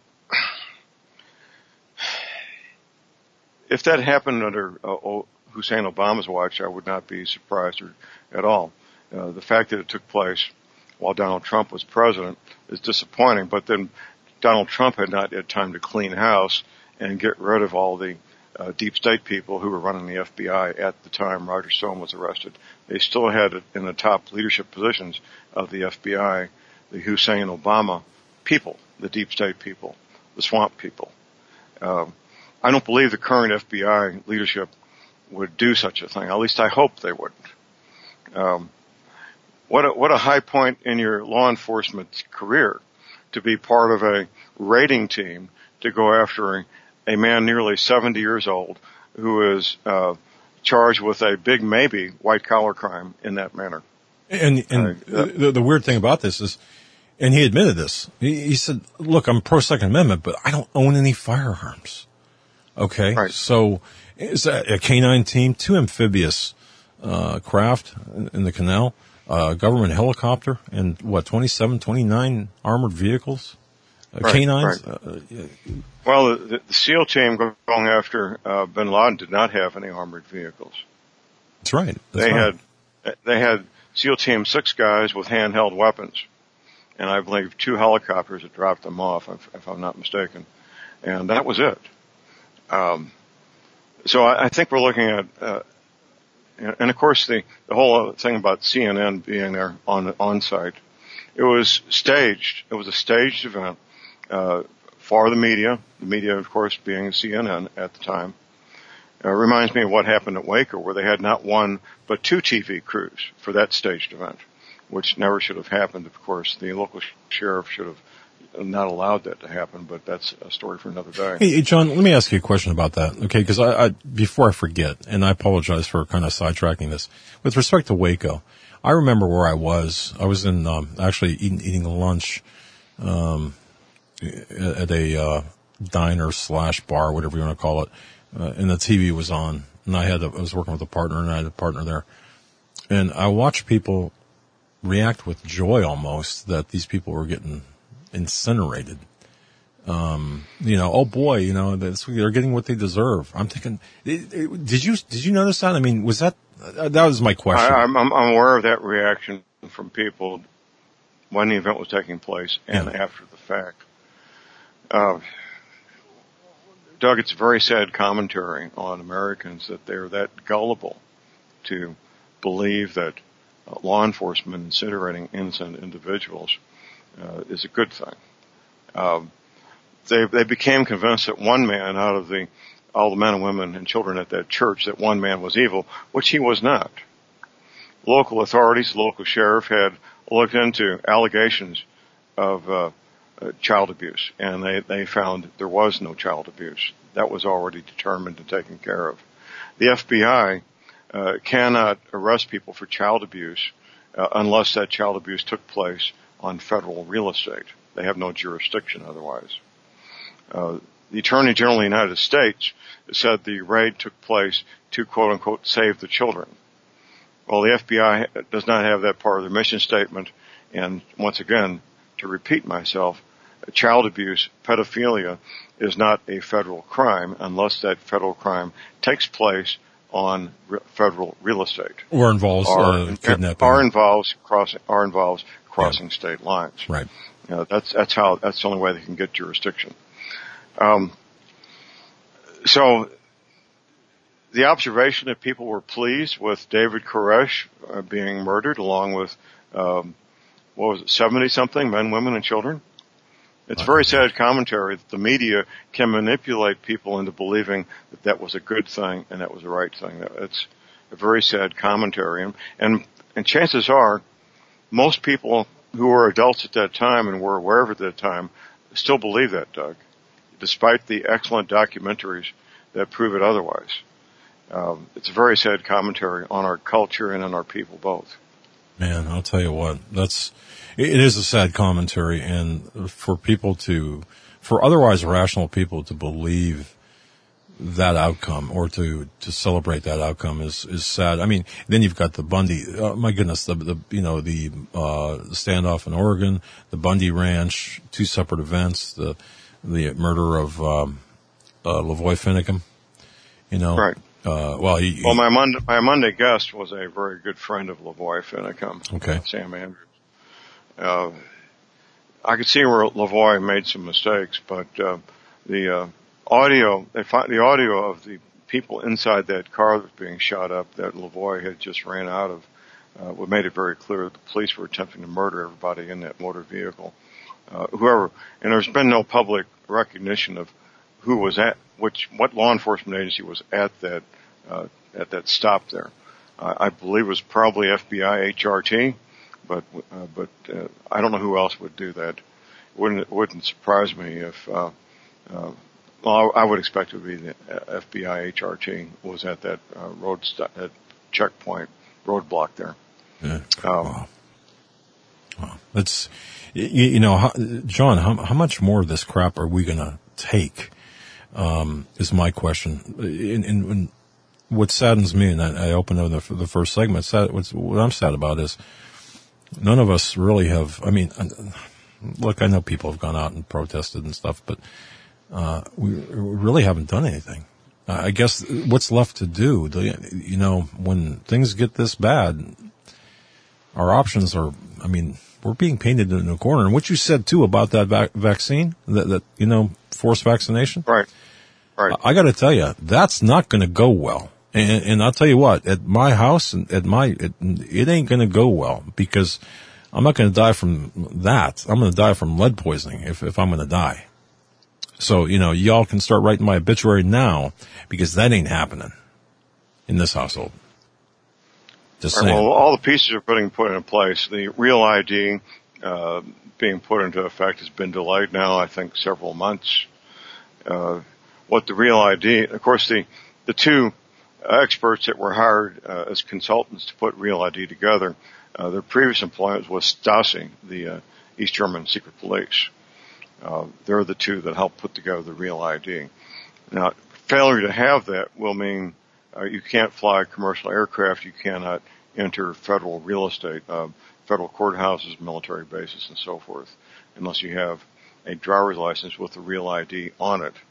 if that happened under Hussein Obama's watch, I would not be surprised at all. The fact that it took place while Donald Trump was president is disappointing, but then Donald Trump had not had time to clean house and get rid of all the deep state people who were running the FBI at the time Roger Stone was arrested. They still had it in the top leadership positions of the FBI, the Hussein Obama people, the deep state people, the swamp people. I don't believe the current FBI leadership would do such a thing. At least I hope they wouldn't. What a high point in your law enforcement career to be part of a raiding team to go after a man nearly 70 years old who is charged with a big maybe white collar crime in that manner. And the weird thing about this is, and he admitted this, he said, look, I'm pro Second Amendment, but I don't own any firearms. Okay. Right. So is that a canine team, 2 amphibious craft in the canal, government helicopter, and 29 armored vehicles? Canines? Right. Well, the SEAL team going after bin Laden did not have any armored vehicles. That's right. They had SEAL Team 6 guys with handheld weapons, and I believe 2 helicopters that dropped them off, if I'm not mistaken, and that was it. So I think we're looking at, and of course the whole thing about CNN being there on site, it was staged. It was a staged event for the media of course being CNN at the time. It reminds me of what happened at Waco, where they had not 1 but 2 TV crews for that staged event, which never should have happened. Of course, the local sheriff should have not allowed that to happen, but that's a story for another day. Hey, John, let me ask you a question about that, okay? Because I before I forget, and I apologize for kind of sidetracking this, with respect to Waco, I remember where I was. I was in actually eating lunch at a diner / bar, whatever you want to call it, and the TV was on, and I was working with a partner, and I had a partner there, and I watched people react with joy almost that these people were getting incinerated. Oh boy, they're getting what they deserve. I'm thinking, did you notice that? I mean, that was my question. I'm aware of that reaction from people when the event was taking place and after the fact. Doug, it's a very sad commentary on Americans that they're that gullible to believe that law enforcement incinerating innocent individuals is a good thing. They became convinced that one man out of all the men and women and children at that church, that one man was evil, which he was not. Local authorities, the local sheriff had looked into allegations of child abuse, and they found there was no child abuse. That was already determined and taken care of. The FBI cannot arrest people for child abuse unless that child abuse took place on federal real estate. They have no jurisdiction otherwise. The Attorney General of the United States said the raid took place to, quote unquote, save the children. Well, the FBI does not have that part of their mission statement, and once again, to repeat myself, child abuse, pedophilia, is not a federal crime unless that federal crime takes place on federed real estate, or involves kidnapping, or involves crossing state lines. Right. That's the only way they can get jurisdiction. So the observation that people were pleased with David Koresh being murdered, along with 70-something men, women, and children. It's very sad commentary that the media can manipulate people into believing that was a good thing and that was the right thing. It's a very sad commentary. And chances are most people who were adults at that time and were aware of it at that time still believe that, Doug, despite the excellent documentaries that prove it otherwise. It's a very sad commentary on our culture and on our people both. Man, I'll tell you what, it is a sad commentary, and for otherwise rational people to believe that outcome or to celebrate that outcome is sad. I mean, then you've got the Bundy, my goodness, the standoff in Oregon, the Bundy Ranch, 2 separate events, the murder of Lavoy Finicum, Right. My Monday guest was a very good friend of Lavoy Finicum. Okay. Sam Andrews. I could see where Lavoy made some mistakes, but audio. They find the audio of the people inside that car that was being shot up that Lavoie had just ran out of. What made it very clear that the police were attempting to murder everybody in that motor vehicle. And there's been no public recognition of who was what law enforcement agency was at that stop there. I believe it was probably FBI HRT, but I don't know who else would do that. It wouldn't surprise me if, I would expect it would be the FBI HRT was at that that checkpoint roadblock there. Yeah. Wow. That's, John, how much more of this crap are we going to take? Is my question. And what saddens me, and I opened up the first segment, what I'm sad about is none of us really have, look, I know people have gone out and protested and stuff, but we really haven't done anything. I guess what's left to do, when things get this bad, our options are, we're being painted in a corner. And what you said, too, about that vaccine, that forced vaccination. Right. I got to tell you, that's not going to go well. And I'll tell you what, at my house, it ain't going to go well because I'm not going to die from that. I'm going to die from lead poisoning if I'm going to die. So, y'all can start writing my obituary now because that ain't happening in this household. Just saying. Well, all the pieces are being put into place. The Real ID being put into effect has been delayed now, I think, several months. What the Real ID, of course, the two experts that were hired as consultants to put Real ID together, their previous employment was Stasi, the East German secret police. They're the two that helped put together the Real ID. Now, failure to have that will mean you can't fly commercial aircraft, you cannot enter federal real estate, federal courthouses, military bases, and so forth, unless you have a driver's license with the Real ID on it,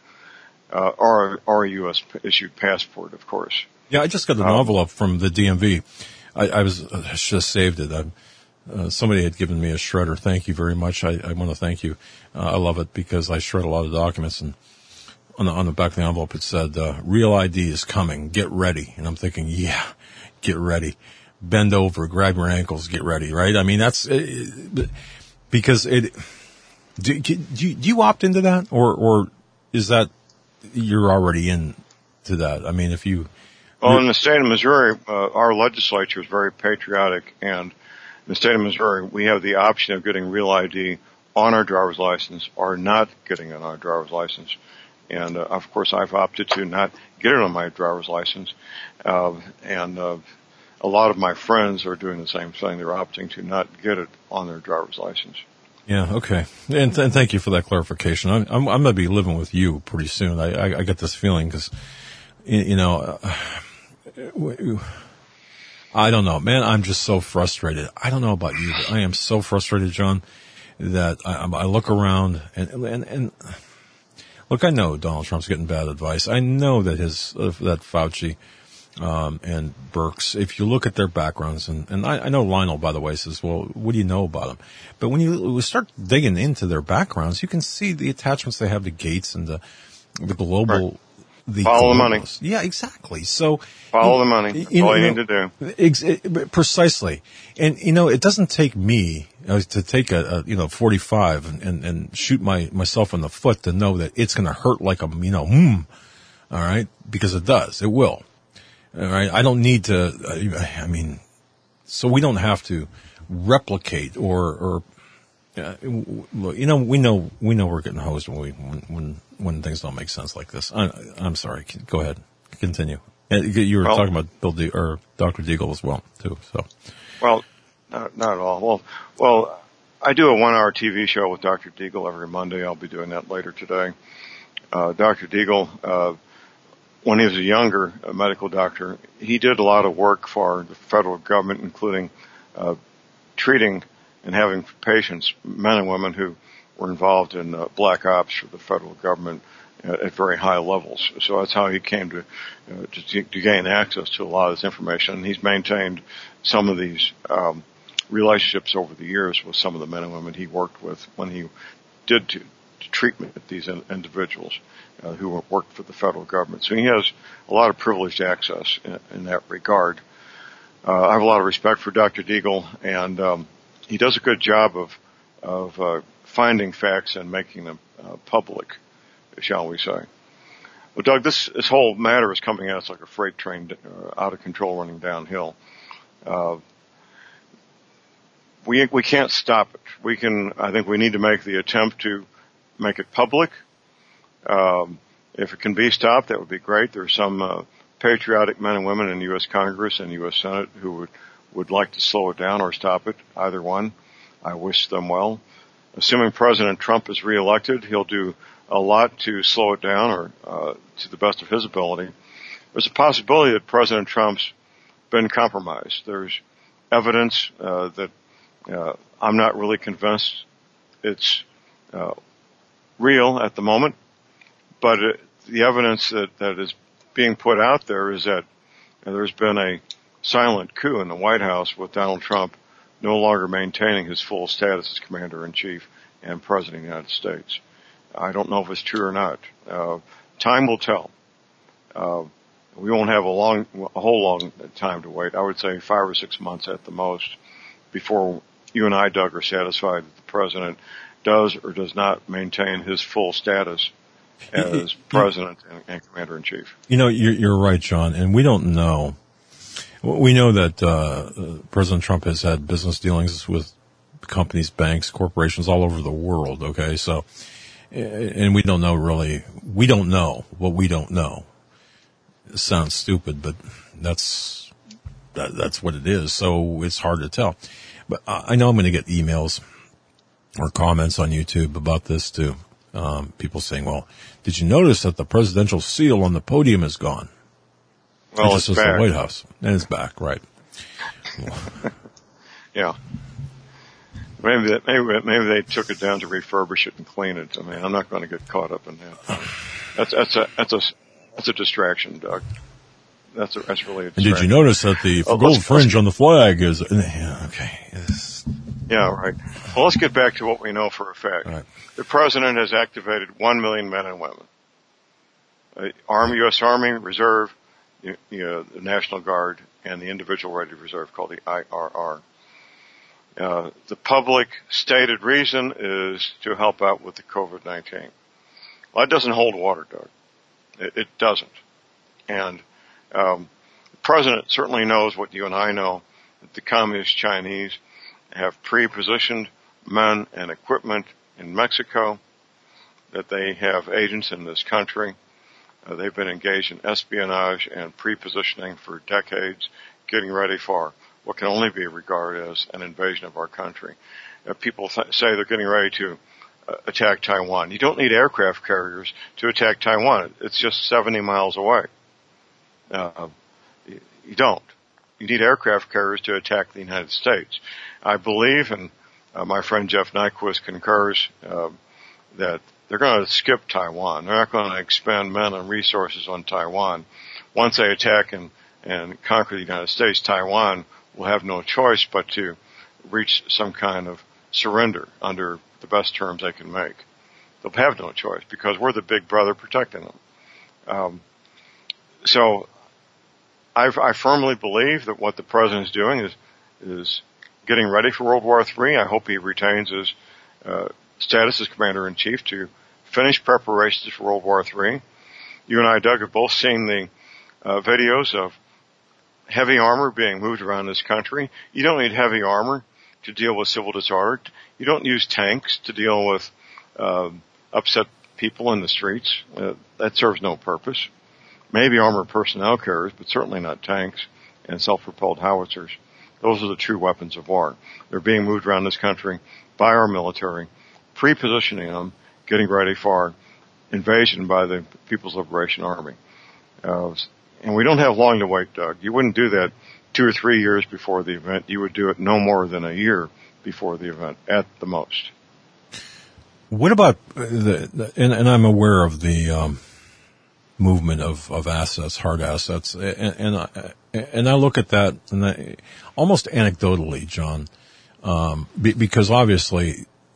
or a U.S. issued passport, of course. Yeah, I just got an envelope from the DMV. I just saved it. Somebody had given me a shredder. Thank you very much. I want to thank you. I love it because I shred a lot of documents, and on the back of the envelope it said, Real ID is coming. Get ready. And I'm thinking, yeah, get ready. Bend over, grab your ankles, get ready, right? That's because do you opt into that, or is that you're already into that? if you. Well, in the state of Missouri, our legislature is very patriotic, and in the state of Missouri, we have the option of getting Real ID on our driver's license or not getting it on our driver's license. And, of course, I've opted to not get it on my driver's license. A lot of my friends are doing the same thing. They're opting to not get it on their driver's license. Yeah, okay. And thank you for that clarification. I'm going to be living with you pretty soon. I get this feeling because, I don't know, man. I'm just so frustrated. I don't know about you, but I am so frustrated, John, that I look around and look, I know Donald Trump's getting bad advice. I know that that Fauci, and Birx, if you look at their backgrounds, and I know Lionel, by the way, says, well, what do you know about them? But when you start digging into their backgrounds, you can see the attachments they have to Gates and the global. Right. Follow the money. Yeah, exactly. So follow the money. That's all you need to do. Precisely. And it doesn't take me to take a 45 and shoot myself in the foot to know that it's going to hurt like all right, because it does. It will. All right. I don't need to. So we don't have to replicate or. We know we're getting hosed when things don't make sense like this. I'm sorry. Go ahead. Continue. You were talking about or Dr. Deagle as well too. So. Well, not at all. Well, I do a 1-hour TV show with Dr. Deagle every Monday. I'll be doing that later today. Dr. Deagle, when he was a younger medical doctor, he did a lot of work for the federal government, including treating and having patients, men and women who were involved in black ops for the federal government at very high levels. So that's how he came to gain access to a lot of this information. And he's maintained some of these relationships over the years with some of the men and women he worked with when he did to treatment these individuals who work for the federal government. So he has a lot of privileged access in that regard. I have a lot of respect for Dr. Deagle, and he does a good job of finding facts and making them public, shall we say. Well, Doug, this whole matter is coming at us like a freight train out of control running downhill. We can't stop it. I think we need to make the attempt to make it public. If it can be stopped, that would be great. There's some patriotic men and women in the U.S. Congress and U.S. Senate who would like to slow it down or stop it, either one. I wish them well. Assuming President Trump is reelected, he'll do a lot to slow it down or to the best of his ability. There's a possibility that President Trump's been compromised. There's evidence that I'm not really convinced it's real at the moment, but the evidence that is being put out there is that there's been a silent coup in the White House with Donald Trump no longer maintaining his full status as Commander-in-Chief and President of the United States. I don't know if it's true or not. Time will tell. We won't have a whole long time to wait. I would say 5 or 6 months at the most before you and I, Doug, are satisfied that the President does or does not maintain his full status as President and Commander-in-Chief. You know, you're right, John, and we don't know. We know that President Trump has had business dealings with companies, banks, corporations all over the world, okay? So, and we don't know really. We don't know what we don't know. It sounds stupid, but that's what it is, so it's hard to tell. But I know I'm going to get emails or comments on YouTube about this too. People saying, well, did you notice that the presidential seal on the podium is gone? Well, it's back. The White House. And it's back, right. Yeah. Maybe they took it down to refurbish it and clean it. I mean, I'm not going to get caught up in that. That's a distraction, Doug. That's really a distraction. And did you notice that the gold fringe on the flag is, yeah, okay. Yeah, right. Well, let's get back to what we know for a fact. Right. The President has activated 1 million men and women. U.S. Army Reserve, the National Guard, and the Individual Ready Reserve called the IRR. The public stated reason is to help out with the COVID-19. Well, that doesn't hold water, Doug. It doesn't. And the President certainly knows what you and I know, that the Communist Chinese have pre-positioned men and equipment in Mexico, that they have agents in this country. They've been engaged in espionage and pre-positioning for decades, getting ready for what can only be regarded as an invasion of our country. People say they're getting ready to attack Taiwan. You don't need aircraft carriers to attack Taiwan. It's just 70 miles away. You don't. You need aircraft carriers to attack the United States. I believe, and my friend Jeff Nyquist concurs, that they're going to skip Taiwan. They're not going to expend men and resources on Taiwan. Once they attack and conquer the United States, Taiwan will have no choice but to reach some kind of surrender under the best terms they can make. They'll have no choice because we're the big brother protecting them. So I firmly believe that what the President is doing is getting ready for World War III. I hope he retains his status as Commander-in-Chief to finish preparations for World War III. You and I, Doug, have both seen the videos of heavy armor being moved around this country. You don't need heavy armor to deal with civil disorder. You don't use tanks to deal with upset people in the streets. That serves no purpose. Maybe armored personnel carriers, but certainly not tanks and self-propelled howitzers. Those are the true weapons of war. They're being moved around this country by our military, pre-positioning them, getting ready for invasion by the People's Liberation Army. And we don't have long to wait, Doug. You wouldn't do that 2 or 3 years before the event. You would do it no more than a year before the event, at the most. What about and I'm aware of the movement of assets, hard assets, and I look at that and almost anecdotally, John, because obviously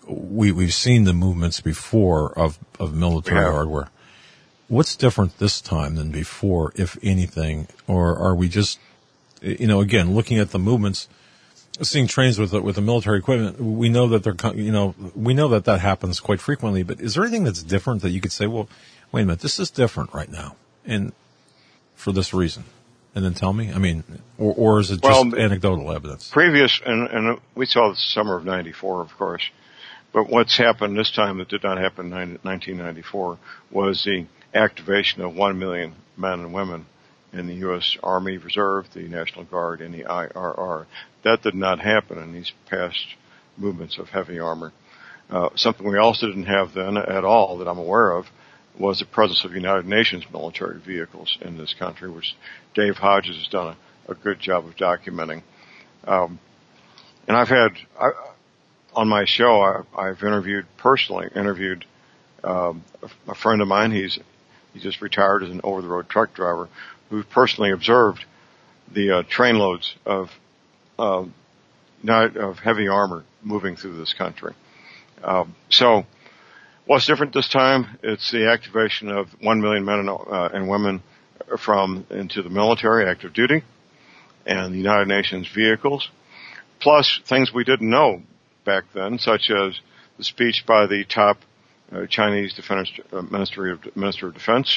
we've seen the movements before of military hardware. What's different this time than before, if anything? Or are we just, again, looking at the movements, seeing trains with the military equipment, we know that we know that happens quite frequently, but is there anything that's different that you could say, well, wait a minute, this is different right now, and for this reason? And then tell me, or is it just anecdotal evidence? Previous, and we saw the summer of 94, of course, but what's happened this time that did not happen in 1994 was the activation of 1 million men and women in the U.S. Army Reserve, the National Guard, and the IRR. That did not happen in these past movements of heavy armor. Something we also didn't have then at all that I'm aware of was the presence of United Nations military vehicles in this country, which Dave Hodges has done a good job of documenting. And I've had, on my show, I've personally interviewed a friend of mine. He just retired as an over-the-road truck driver who personally observed the train loads of heavy armor moving through this country. So what's different this time? It's the activation of 1 million men and women into the military, active duty, and the United Nations vehicles, plus things we didn't know back then, such as the speech by the top Chinese Minister of Defense,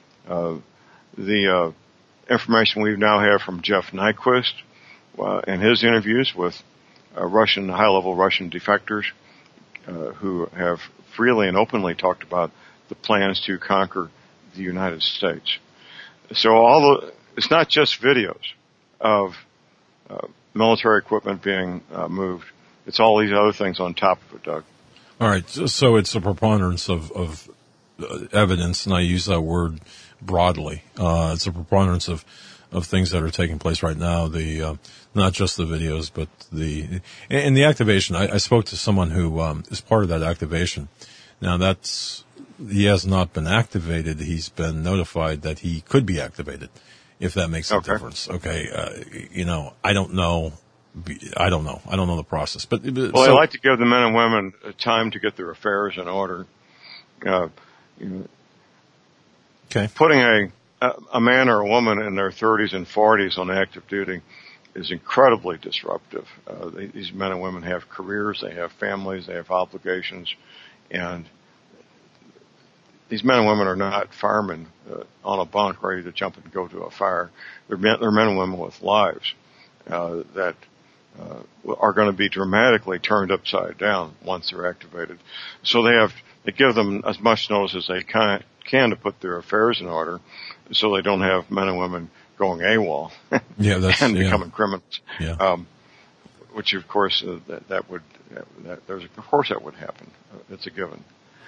the information we now have from Jeff Nyquist and his interviews with high-level Russian defectors who have freely and openly talked about the plans to conquer the United States. So it's not just videos of military equipment being moved. It's all these other things on top of it, Doug. All right, so it's a preponderance of evidence, and I use that word broadly. It's a preponderance of things that are taking place right now. Not just the videos, but and the activation. I spoke to someone who is part of that activation. Now he has not been activated. He's been notified that he could be activated, if that makes a difference. Okay, I don't know. I don't know the process, but I like to give the men and women time to get their affairs in order. Putting a man or a woman in their 30s and 40s on active duty is incredibly disruptive. These men and women have careers, they have families, they have obligations, and these men and women are not firemen on a bunk ready to jump and go to a fire. They're men and women with lives that are going to be dramatically turned upside down once they're activated. So they give them as much notice as they can to put their affairs in order, so they don't have men and women going AWOL and becoming criminals. Yeah. Which of course that would happen. It's a given.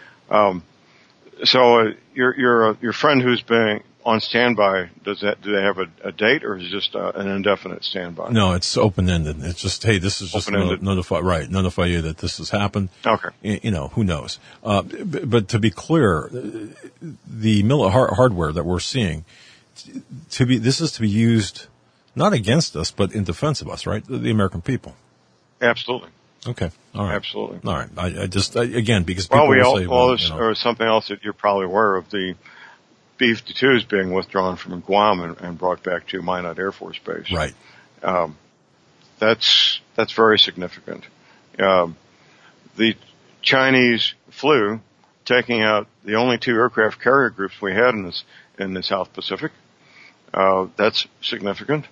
So your friend who's been on standby, do they have a date, or is it just an indefinite standby? No, it's open-ended. It's just, hey, this is just notify you that this has happened. Okay. Who knows? But to be clear, the hardware that we're seeing, this is to be used not against us, but in defense of us, right? The American people. Absolutely. Okay. All right. Absolutely. All right. I just, again, because people will say, or something else that you're probably aware of, the B-52s being withdrawn from Guam and brought back to Minot Air Force Base. Right. That's very significant. The Chinese flew, taking out the only two aircraft carrier groups we had in the South Pacific. That's significant.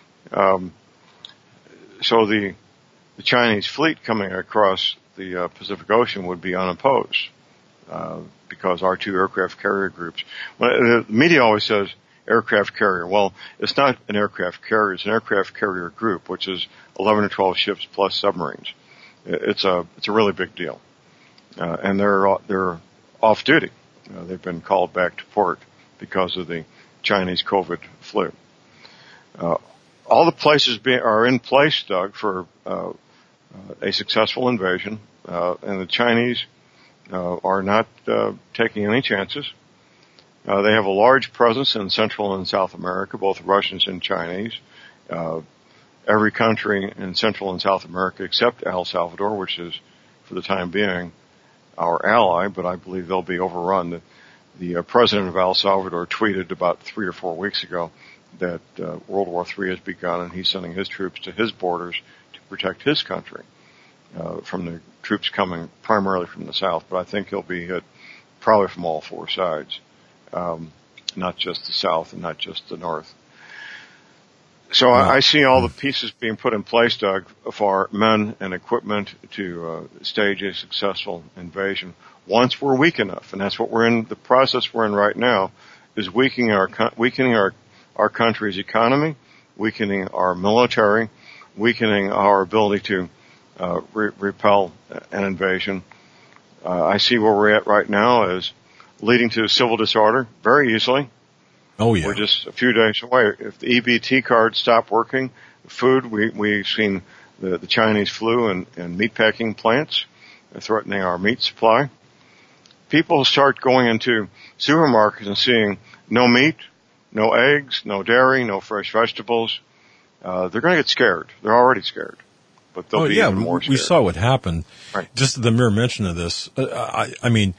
So the Chinese fleet coming across the Pacific Ocean would be unopposed. Because our two aircraft carrier groups, the media always says aircraft carrier. Well, it's not an aircraft carrier; it's an aircraft carrier group, which is 11 or 12 ships plus submarines. It's a really big deal, and they're off duty. They've been called back to port because of the Chinese COVID flu. All the places are in place, Doug, for a successful invasion, and the Chinese are not taking any chances. They have a large presence in Central and South America, both Russians and Chinese. Every country in Central and South America except El Salvador, which is for the time being, our ally, but I believe they'll be overrun. The president of El Salvador tweeted about 3 or 4 weeks ago that World War III has begun, and he's sending his troops to his borders to protect his country from the troops coming primarily from the south. But I think he'll be hit probably from all 4 sides, not just the south and not just the north. So I see all the pieces being put in place, Doug, for men and equipment to stage a successful invasion once we're weak enough. And that's what we're in, the process we're in right now, is weakening our country's economy, weakening our military, weakening our ability to repel an invasion. I see where we're at right now as leading to civil disorder very easily. Oh, yeah. We're just a few days away. If the EBT cards stop working, food, we've seen the Chinese flu and meatpacking plants threatening our meat supply. People start going into supermarkets and seeing no meat, no eggs, no dairy, no fresh vegetables. They're going to get scared. They're already scared. But they'll be even more scared. We saw what happened. Right. Just the mere mention of this. I mean,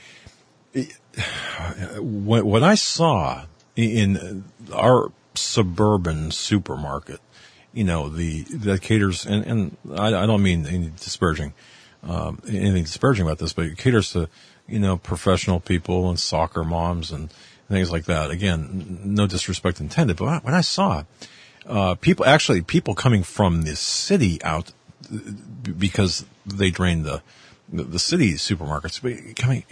what I saw in our suburban supermarket, that caters, and I don't mean anything disparaging about this, but it caters to, professional people and soccer moms and things like that. Again, no disrespect intended, but when I saw, people coming from the city out because they drained the city supermarkets, coming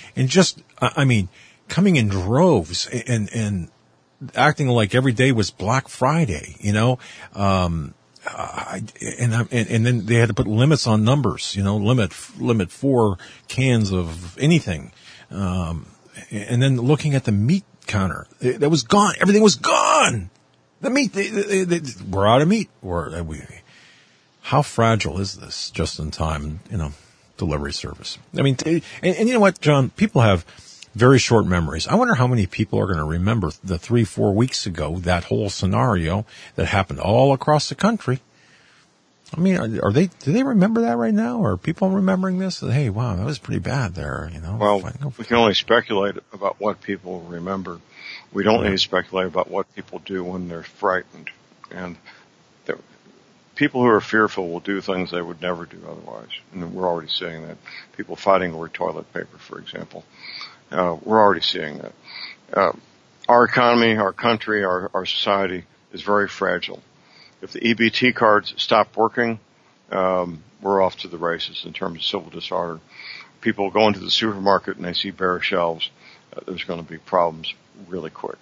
coming in droves and acting like every day was Black Friday, and then they had to put limits on numbers, limit 4 cans of anything. And then looking at the meat counter, that was gone. Everything was gone. The meat, we're out of meat. How fragile is this just in time, delivery service? I mean, and you know what, John, people have very short memories. I wonder how many people are going to remember the 3-4 weeks ago, that whole scenario that happened all across the country. I mean, do they remember that right now? Or are people remembering this? Hey, wow, that was pretty bad there, Well, we can only speculate about what people remember. We don't need to speculate about what people do when they're frightened. And people who are fearful will do things they would never do otherwise. And we're already seeing that. People fighting over toilet paper, for example. We're already seeing that. Our economy, our country, our society is very fragile. If the EBT cards stop working, we're off to the races in terms of civil disorder. People go into the supermarket and they see bare shelves. There's going to be problems really quick.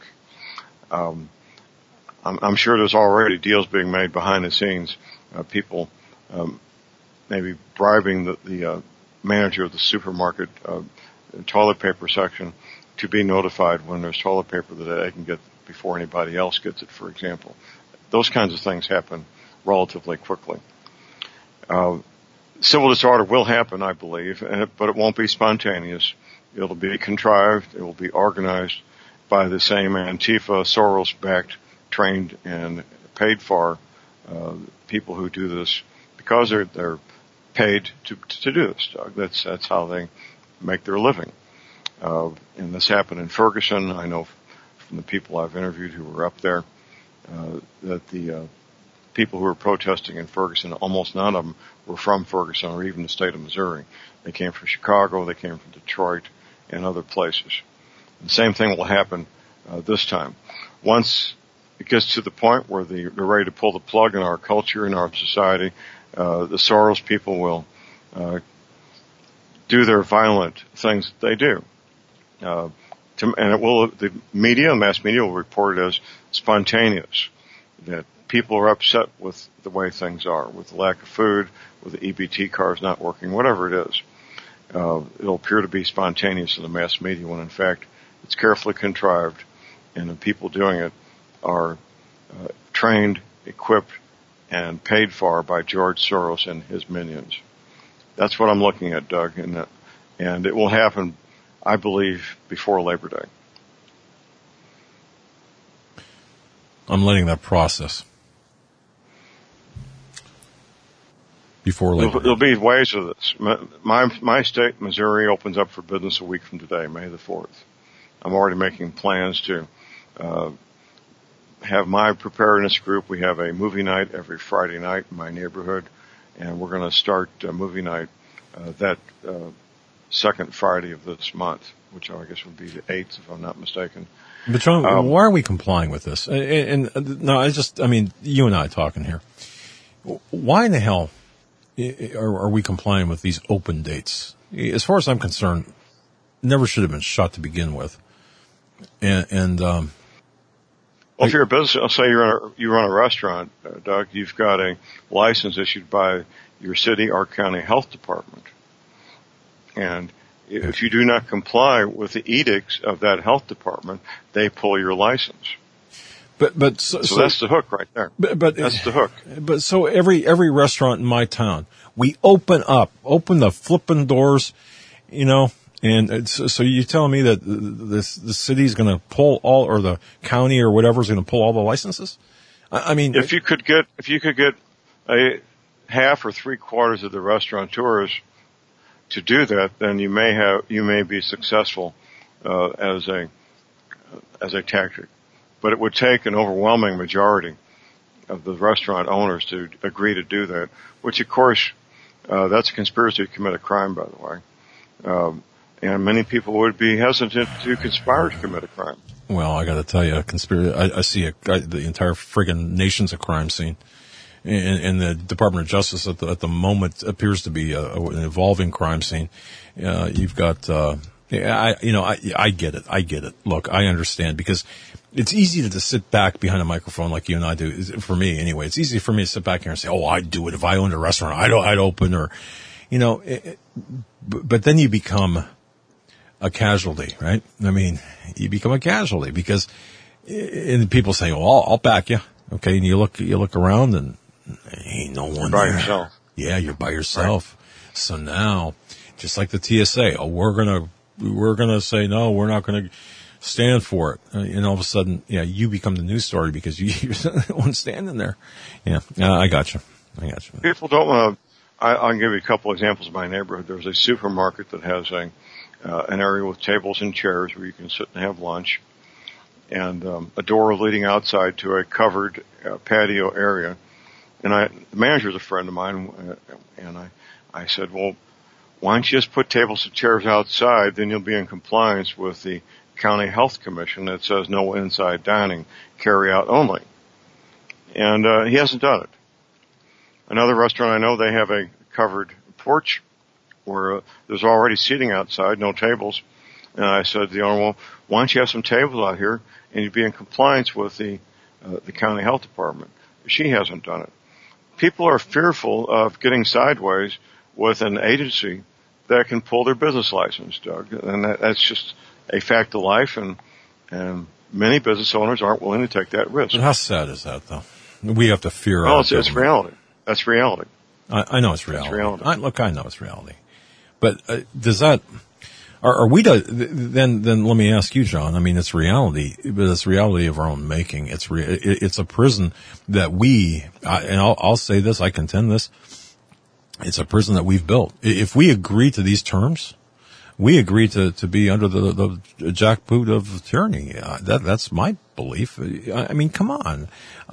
I'm sure there's already deals being made behind the scenes. People maybe bribing the manager of the supermarket toilet paper section to be notified when there's toilet paper that they can get before anybody else gets it, for example. Those kinds of things happen relatively quickly. Civil disorder will happen, I believe, but it won't be spontaneous. It'll be contrived. It will be organized by the same Antifa, Soros-backed, trained and paid for people who do this because they're paid to do this, Doug. That's how they make their living. And this happened in Ferguson. I know from the people I've interviewed who were up there that the people who were protesting in Ferguson, almost none of them were from Ferguson or even the state of Missouri. They came from Chicago, they came from Detroit, and other places. The same thing will happen this time. Once it gets to the point where they're ready to pull the plug in our culture, in our society, the Soros people will do their violent things that they do. The mass media will report it as spontaneous, that people are upset with the way things are, with the lack of food, with the EBT cards not working, whatever it is. It'll appear to be spontaneous in the mass media when in fact it's carefully contrived and the people doing it are trained, equipped, and paid for by George Soros and his minions. That's what I'm looking at, Doug, and it will happen, I believe, before Labor Day. I'm letting that process. before Labor Day? There'll be ways of this. My state, Missouri, opens up for business a week from today, May the 4th. I'm already making plans to have my preparedness group. We have a movie night every Friday night in my neighborhood, and we're going to start movie night that second Friday of this month, which I guess would be the 8th, if I'm not mistaken. But John, why are we complying with this? And no, you and I talking here. Why in the hell are we complying with these open dates? As far as I'm concerned, never should have been shut to begin with. Well, if you're a business, I'll say you run a restaurant, Doug, you've got a license issued by your city or county health department. And if you do not comply with the edicts of that health department, they pull your license. But so that's the hook right there. But that's the hook. But so every restaurant in my town, we open the flipping doors, and so you're telling me that the city's going to pull all, or the county or whatever is going to pull all the licenses? I mean, if you could get a half or 3/4 of the restaurateurs to do that, then you may be successful as a tactic. But it would take an overwhelming majority of the restaurant owners to agree to do that, which of course that's a conspiracy to commit a crime, by the way. And many people would be hesitant to conspire to commit a crime. Well, I got to tell you, I see the entire friggin' nation's a crime scene. And the Department of Justice at the moment appears to be an evolving crime scene. You've got, I get it. Look, I understand, because it's easy to just sit back behind a microphone like you and I do. For me, anyway, it's easy for me to sit back here and say, "Oh, I'd do it if I owned a restaurant. I'd open," or, but then you become a casualty, right? I mean, you become a casualty because, and people say, "Oh, I'll back you." Okay, and you look around and ain't no one you're by there. yourself. Yeah, you're by yourself. Right. So now, just like the TSA, we're gonna say no, we're not gonna stand for it. And all of a sudden, you become the news story because you're the one standing there. Yeah, I got you. People don't want to. I'll give you a couple examples in my neighborhood. There's a supermarket that has an area with tables and chairs where you can sit and have lunch, and a door leading outside to a covered patio area. And the manager's a friend of mine, and I said, well, why don't you just put tables and chairs outside? Then you'll be in compliance with the county health commission that says no inside dining, carry out only. And he hasn't done it. Another restaurant I know, they have a covered porch where there's already seating outside, no tables. And I said to the owner, well, why don't you have some tables out here and you'd be in compliance with the county health department? She hasn't done it. People are fearful of getting sideways with an agency that can pull their business license, Doug. And that's just a fact of life, and many business owners aren't willing to take that risk. But how sad is that, though? We have to fear. Well, it's reality. That's reality. I know it's reality. It's reality. I know it's reality. But does that? Are we to then? Let me ask you, John. I mean, it's reality, but it's reality of our own making. It's a prison that I'll say this. I contend this. It's a prison that we've built. If we agree to these terms, we agree to be under the jackboot of tyranny. That's my belief. I mean, come on.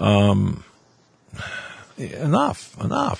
Enough.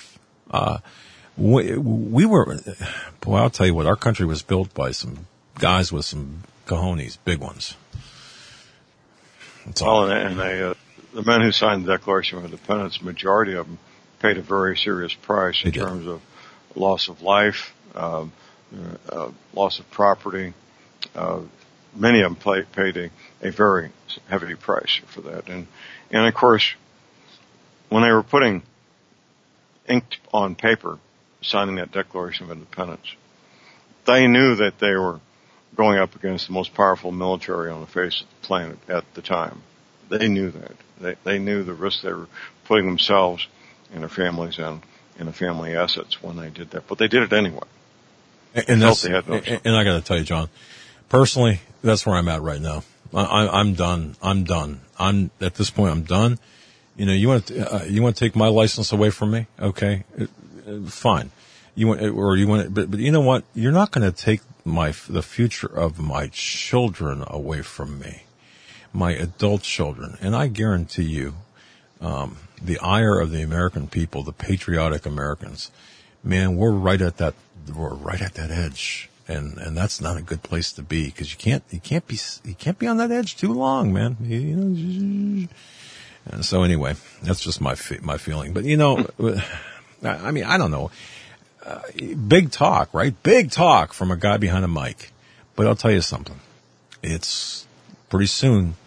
We were, boy, I'll tell you what, our country was built by some guys with some cojones, big ones. That's all. And the men who signed the Declaration of Independence, majority of them paid a very serious price in terms of loss of life, loss of property. Many of them paid a very heavy price for that. And of course, when they were putting ink on paper, signing that Declaration of Independence, they knew that they were going up against the most powerful military on the face of the planet at the time. They knew that. They knew the risk they were putting themselves and their families in the family assets when they did that. But they did it anyway. And I got to tell you, John, personally, that's where I'm at right now. I'm done. I'm at this point, I'm done. You want to take my license away from me? Okay. fine. You want, but you know what? You're not going to take the future of my children away from me, my adult children. And I guarantee you, the ire of the American people, the patriotic Americans, man, we're right at that edge. And that's not a good place to be, because you can't be on that edge too long, man. And so anyway, that's just my feeling. But I mean, I don't know. Big talk, right? Big talk from a guy behind a mic. But I'll tell you something. It's pretty soon,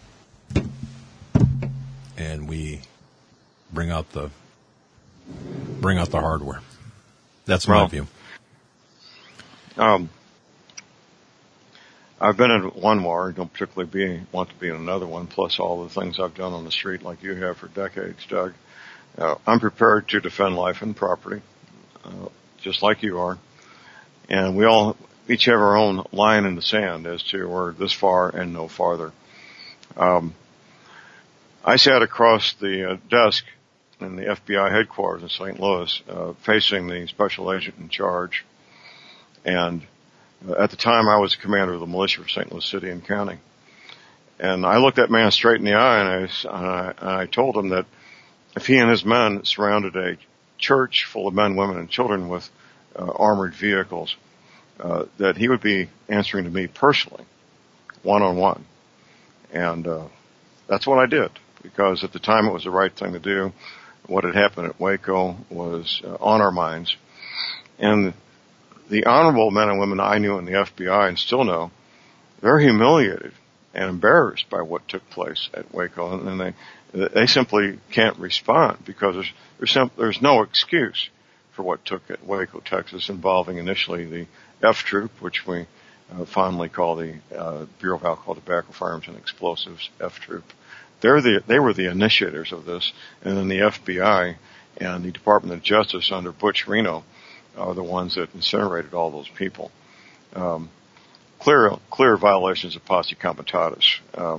and we bring out the hardware. That's my view. I've been in one war, don't particularly want to be in another one, plus all the things I've done on the street like you have for decades, Doug. I'm prepared to defend life and property, just like you are. And we all each have our own line in the sand as to we're this far and no farther. I sat across the desk in the FBI headquarters in St. Louis, facing the special agent in charge. And at the time, I was the commander of the militia for St. Louis City and County. And I looked that man straight in the eye, and I told him that if he and his men surrounded a church full of men, women, and children with armored vehicles, that he would be answering to me personally, one-on-one. And that's what I did, because at the time it was the right thing to do. What had happened at Waco was on our minds. And the honorable men and women I knew in the FBI and still know, they're humiliated and embarrassed by what took place at Waco, and they simply can't respond, because there's no excuse for what took at Waco, Texas, involving initially the F Troop, which we fondly call the Bureau of Alcohol, Tobacco, Firearms, and Explosives, F Troop. They were the initiators of this, and then the FBI and the Department of Justice under Butch Reno are the ones that incinerated all those people. Clear violations of posse comitatus.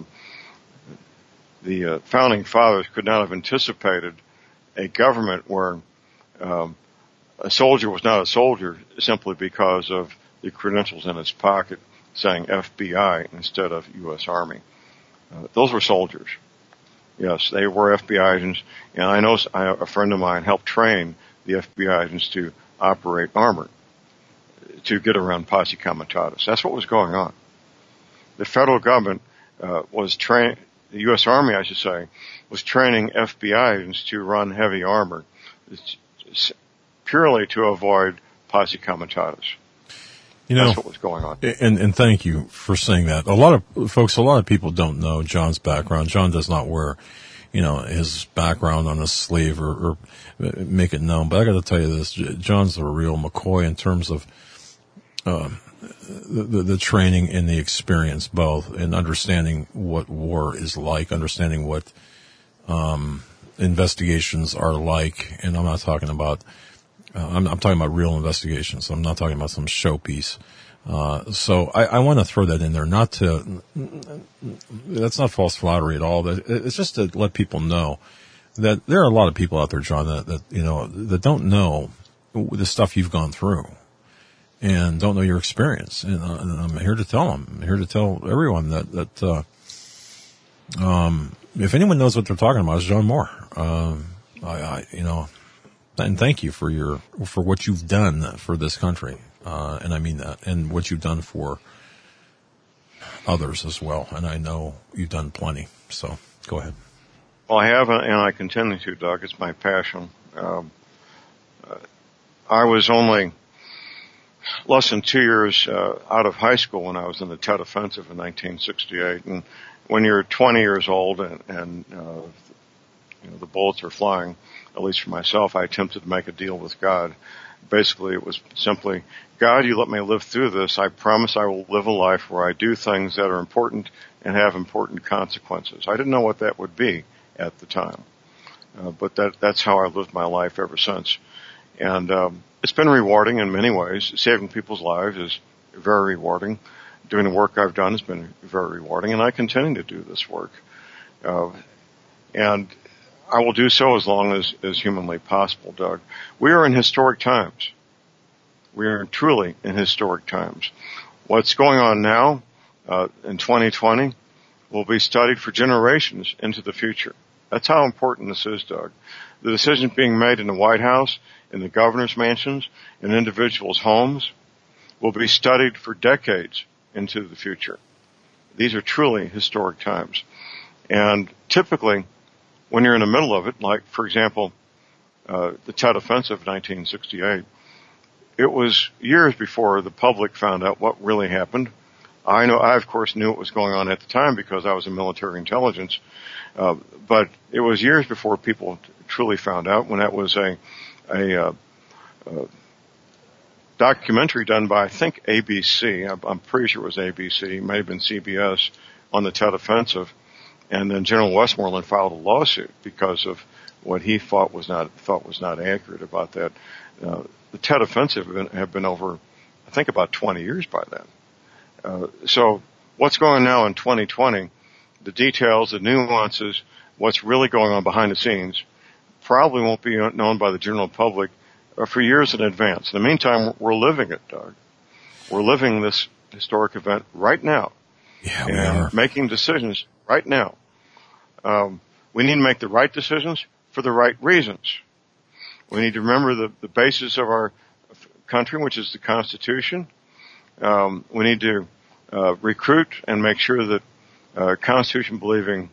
The founding fathers could not have anticipated a government where a soldier was not a soldier simply because of the credentials in his pocket saying FBI instead of U.S. Army. Those were soldiers. Yes, they were FBI agents, and I know a friend of mine helped train the FBI agents to operate armor to get around posse comitatus. That's what was going on. The federal government the U.S. Army, I should say, was training FBI agents to run heavy armor purely to avoid posse comitatus. That's what was going on. And thank you for saying that. A lot of people don't know John's background. John does not wear, his background on his sleeve or make it known. But I got to tell you this, John's a real McCoy in terms of the training and the experience, both, and understanding what war is like, understanding what investigations are like. And I'm not talking about I'm talking about real investigations. I'm not talking about some showpiece. So I want to throw that in there, that's not false flattery at all. It's just to let people know that there are a lot of people out there, John, that don't know the stuff you've gone through and don't know your experience. And I'm here to tell them. I'm here to tell everyone that if anyone knows what they're talking about, it's John Moore. And thank you for what you've done for this country. And I mean that, and what you've done for others as well. And I know you've done plenty. So go ahead. Well, I have, and I continue to, Doug. It's my passion. I was only less than 2 years out of high school when I was in the Tet Offensive in 1968. And when you're 20 years old and the bullets are flying, at least for myself, I attempted to make a deal with God. Basically, it was simply, God, you let me live through this. I promise I will live a life where I do things that are important and have important consequences. I didn't know what that would be at the time. But that's how I lived my life ever since. And it's been rewarding in many ways. Saving people's lives is very rewarding. Doing the work I've done has been very rewarding, and I continue to do this work. And I will do so as long as humanly possible, Doug. We are in historic times. We are truly in historic times. What's going on now in 2020 will be studied for generations into the future. That's how important this is, Doug. The decisions being made in the White House, in the governor's mansions, in individuals' homes will be studied for decades into the future. These are truly historic times. And typically, when you're in the middle of it, like, for example, the Tet Offensive of 1968, it was years before the public found out what really happened. I, of course, knew what was going on at the time because I was in military intelligence. But it was years before people truly found out, when that was a documentary done by, I think, ABC. I'm pretty sure it was ABC. It may have been CBS on the Tet Offensive. And then General Westmoreland filed a lawsuit because of what he thought was not accurate about that. The Tet Offensive have been over, I think, about 20 years by then. So what's going on now in 2020, the details, the nuances, what's really going on behind the scenes, probably won't be known by the general public for years in advance. In the meantime, we're living it, Doug. We're living this historic event right now. Yeah, we and are. Making decisions right now. We need to make the right decisions for the right reasons. We need to remember the basis of our country, which is the Constitution. We need to recruit and make sure that Constitution-believing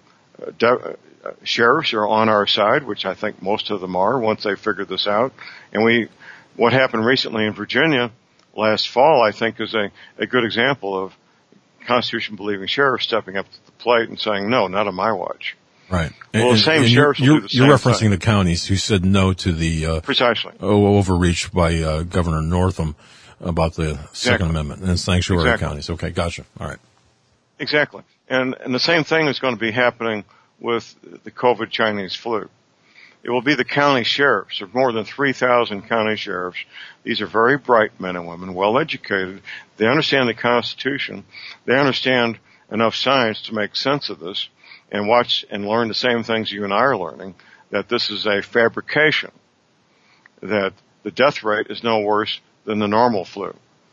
sheriffs are on our side, which I think most of them are once they figure this out. And what happened recently in Virginia last fall, I think, is a good example of Constitution-believing sheriffs stepping up to the plate and saying, no, not on my watch. Right. Well, the same sheriffs will do the same You're referencing thing. the counties who said no to the precisely overreach by Governor Northam about the Second Amendment and sanctuary Exactly. counties. Okay, gotcha. All right. Exactly. And the same thing is going to be happening with the COVID Chinese flu. It will be the county sheriffs. There are more than 3,000 county sheriffs. These are very bright men and women, well educated. They understand the Constitution. They understand enough science to make sense of this and watch and learn the same things you and I are learning, that this is a fabrication, that the death rate is no worse than the normal flu.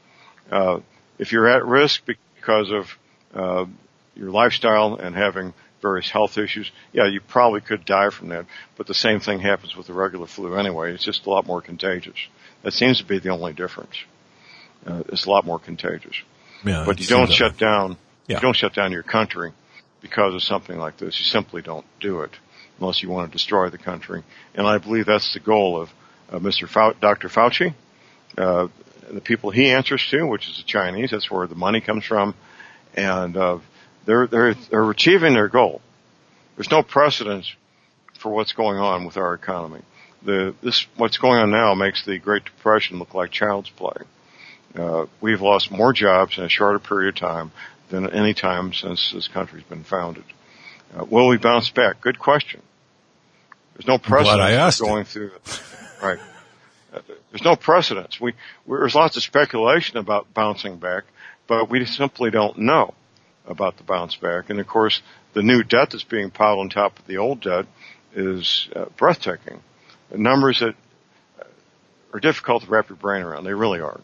If you're at risk because of your lifestyle and having various health issues, yeah, you probably could die from that, but the same thing happens with the regular flu anyway. It's just a lot more contagious. That seems to be the only difference. It's a lot more contagious. Yeah, but you don't shut down. Yeah. You don't shut down your country because of something like this. You simply don't do it unless you want to destroy the country. And I believe that's the goal of Dr. Fauci, the people he answers to, which is the Chinese. That's where the money comes from, and they're achieving their goal. There's no precedence for what's going on with our economy. What's going on now makes the Great Depression look like child's play. We've lost more jobs in a shorter period of time than any time since this country's been founded. Will we bounce back? Good question. There's no precedence for going through it. Right. There's no precedence. There's lots of speculation about bouncing back, but we simply don't know about the bounce back. And of course, the new debt that's being piled on top of the old debt is breathtaking. The numbers that are difficult to wrap your brain around. They really are.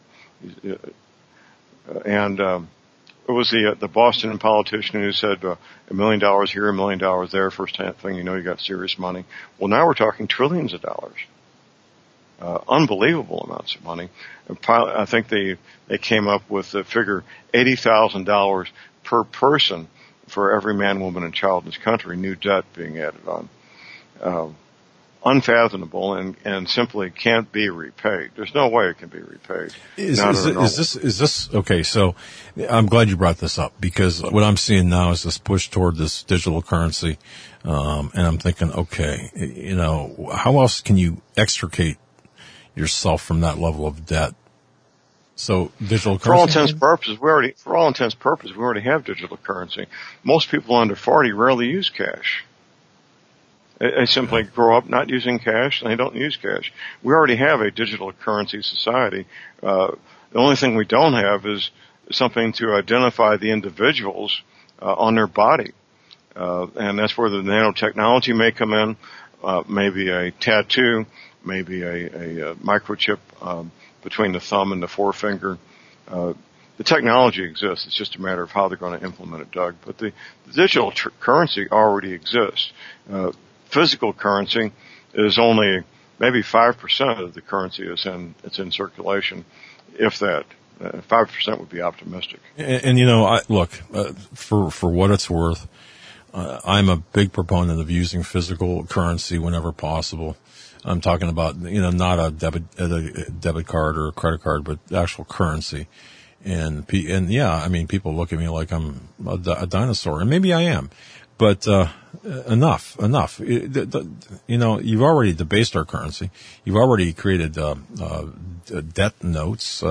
And it was the Boston politician who said $1 million here, $1 million there. First thing you know, you got serious money. Well, now we're talking trillions of dollars. Unbelievable amounts of money. I think they came up with the figure $80,000 per person for every man, woman, and child in this country, new debt being added on. Unfathomable and simply can't be repaid. There's no way it can be repaid. Is this okay? So I'm glad you brought this up, because what I'm seeing now is this push toward this digital currency. And I'm thinking, okay, how else can you extricate yourself from that level of debt? So digital currency. For all intents and purposes, we already have digital currency. Most people under 40 rarely use cash. They simply grow up not using cash, and they don't use cash. We already have a digital currency society. The only thing we don't have is something to identify the individuals on their body. And that's where the nanotechnology may come in. maybe a tattoo, maybe a microchip between the thumb and the forefinger. The technology exists. It's just a matter of how they're going to implement it, Doug. But the digital currency already exists. Physical currency is only maybe 5% of the currency it's in circulation, if that. 5% would be optimistic. And look, for what it's worth, I'm a big proponent of using physical currency whenever possible. I'm talking about, not a debit card or a credit card, but actual currency. And yeah, I mean, people look at me like I'm a dinosaur, and maybe I am, but enough. You've already debased our currency. You've already created debt notes.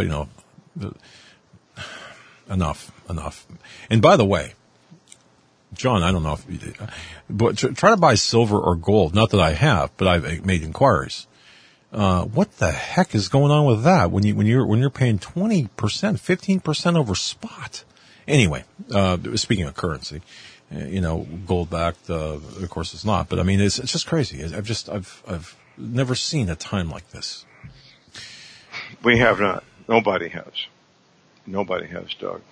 Enough. And by the way, John, I don't know but try to buy silver or gold. Not that I have, but I've made inquiries. What the heck is going on with that when you're paying 20%, 15% over spot? Anyway, speaking of currency, gold backed, of course it's not, but I mean, it's just crazy. I've never seen a time like this. We have not. Nobody has. Nobody has, Doug.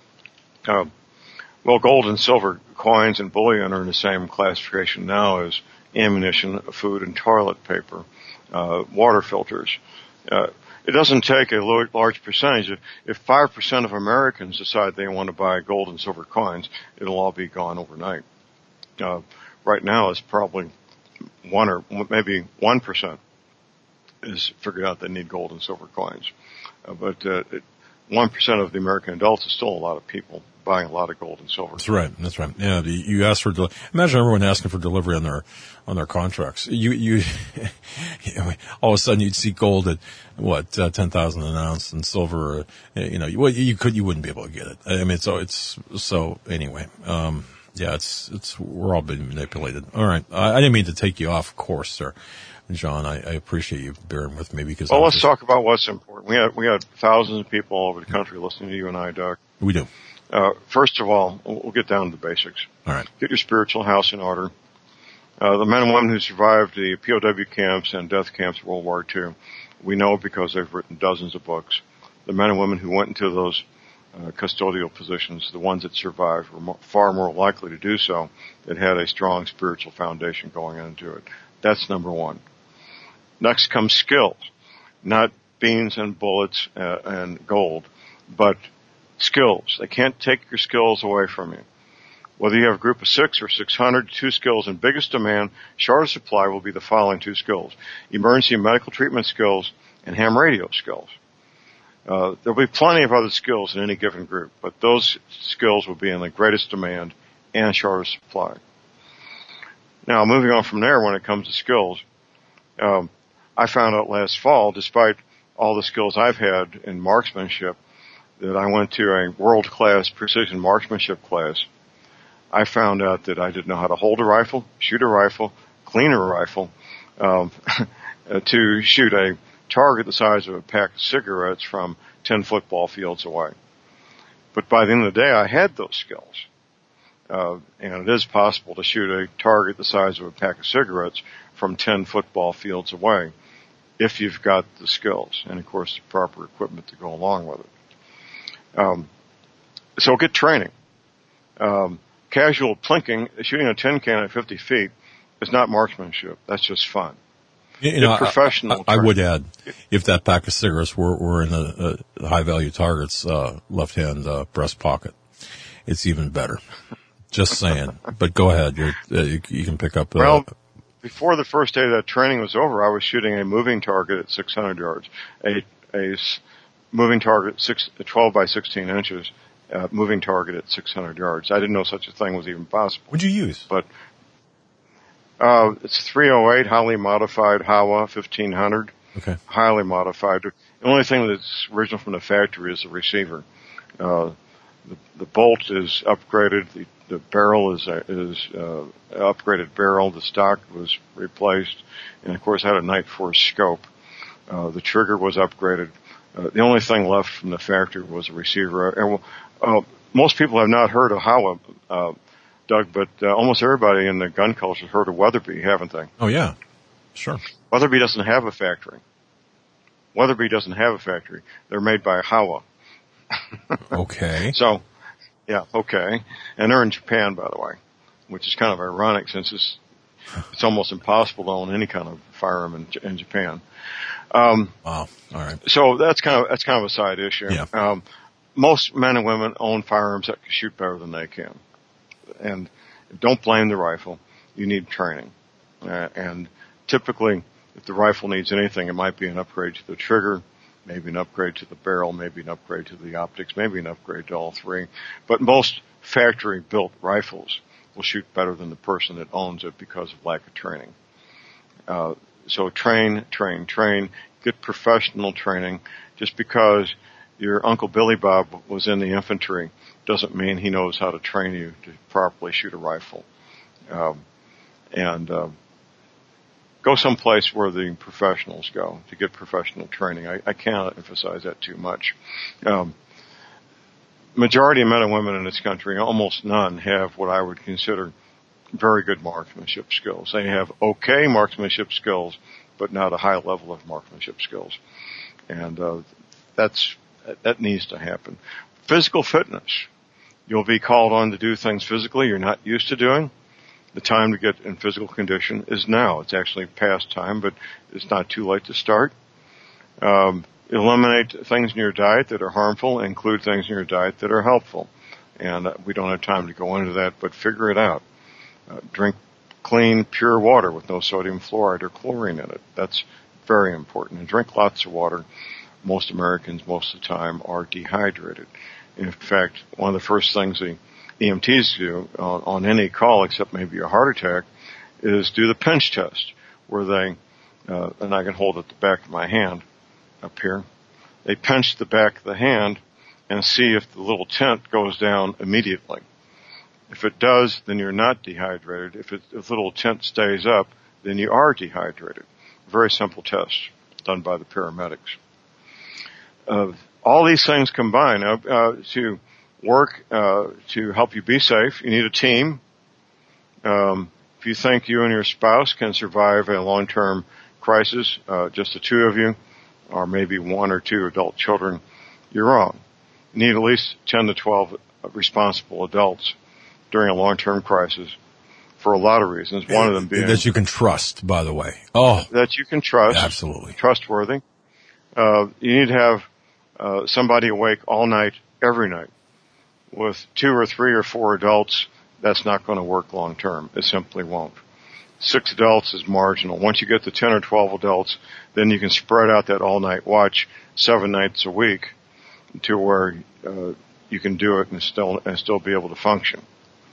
Well, gold and silver coins and bullion are in the same classification now as ammunition, food, and toilet paper, water filters. It doesn't take a large percentage. If 5% of Americans decide they want to buy gold and silver coins, it'll all be gone overnight. Right now, it's probably 1 or maybe 1% is figured out they need gold and silver coins. But 1% of the American adults is still a lot of people buying a lot of gold and silver. That's right. Yeah, you ask for imagine everyone asking for delivery on their contracts. You all of a sudden you'd see gold at 10,000 an ounce and silver. You wouldn't be able to get it. I mean, so anyway. Yeah, we're all being manipulated. All right, I didn't mean to take you off course, sir. John, I appreciate you bearing with me because. Well, let's talk about what's important. We had thousands of people all over the country listening to you and I, Doug. We do. First of all, we'll get down to the basics. All right. Get your spiritual house in order. The men and women who survived the POW camps and death camps of World War II, we know because they've written dozens of books. The men and women who went into those custodial positions, the ones that survived, were far more likely to do so that had a strong spiritual foundation going into it. That's number one. Next comes skills, not beans and bullets and gold, but skills. They can't take your skills away from you. Whether you have a group of 6 or 600, 2 skills in biggest demand, shortest supply will be the following 2 skills: emergency medical treatment skills and ham radio skills. There'll be plenty of other skills in any given group, but those skills will be in the greatest demand and shortest supply. Now, moving on from there, when it comes to skills, I found out last fall, despite all the skills I've had in marksmanship, that I went to a world-class precision marksmanship class. I found out that I didn't know how to hold a rifle, shoot a rifle, clean a rifle, to shoot a target the size of a pack of cigarettes from 10 football fields away. But by the end of the day, I had those skills. And it is possible to shoot a target the size of a pack of cigarettes from 10 football fields away if you've got the skills and, of course, the proper equipment to go along with it. So get training. Casual plinking, shooting a tin can at 50 feet is not marksmanship. That's just fun. Professional. I would add, if that pack of cigarettes were in a high-value target's left-hand breast pocket, it's even better. Just saying. But go ahead. You can pick up. Well, before the first day of that training was over, I was shooting a moving target at 600 yards. A moving target 12 by 16 inches. Moving target at 600 yards. I didn't know such a thing was even possible. What'd you use? But it's 308, highly modified Howa 1500. Okay. Highly modified. The only thing that's original from the factory is the receiver. The bolt is upgraded. The barrel is upgraded barrel. The stock was replaced, and of course had a Night Force scope. The trigger was upgraded. The only thing left from the factory was a receiver. Most people have not heard of Howa Doug, but almost everybody in the gun culture has heard of Weatherby, haven't they? Oh, yeah. Sure. Weatherby doesn't have a factory. They're made by Howa. Okay. So, yeah, okay. And they're in Japan, by the way, which is kind of ironic since it's almost impossible to own any kind of firearm in Japan. Wow. All right. So that's kind of a side issue. Yeah. Most men and women own firearms that can shoot better than they can. And don't blame the rifle. You need training. And typically, if the rifle needs anything, it might be an upgrade to the trigger, maybe an upgrade to the barrel, maybe an upgrade to the optics, maybe an upgrade to all three. But most factory-built rifles will shoot better than the person that owns it because of lack of training. So train. Get professional training. Just because your Uncle Billy Bob was in the infantry doesn't mean he knows how to train you to properly shoot a rifle. Go someplace where the professionals go to get professional training. I cannot emphasize that too much. Majority of men and women in this country, almost none, have what I would consider very good marksmanship skills. They have okay marksmanship skills, but not a high level of marksmanship skills. And that needs to happen. Physical fitness. You'll be called on to do things physically you're not used to doing. The time to get in physical condition is now. It's actually past time, but it's not too late to start. Eliminate things in your diet that are harmful, include things in your diet that are helpful. And we don't have time to go into that, but figure it out. Drink clean, pure water with no sodium fluoride or chlorine in it. That's very important. And drink lots of water. Most Americans, most of the time, are dehydrated. In fact, one of the first things the EMTs do on any call, except maybe a heart attack, is do the pinch test, where they, and I can hold it at the back of my hand up here, they pinch the back of the hand and see if the little tint goes down immediately. If it does, then you're not dehydrated. If the little tint stays up, then you are dehydrated. Very simple test done by the paramedics. All these things combine to work to help you be safe. You need a team. If you think you and your spouse can survive a long-term crisis, just the two of you, or maybe one or two adult children, you're wrong. You need at least 10 to 12 responsible adults during a long-term crisis for a lot of reasons. One of them being that you can trust, by the way. Oh, that you can trust. Absolutely. Trustworthy. You need to have somebody awake all night, every night. With 2 or 3 or 4 adults, that's not going to work long term. It simply won't. 6 adults is marginal. Once you get to 10 or 12 adults, then you can spread out that all night watch 7 nights a week to where you can do it and still be able to function.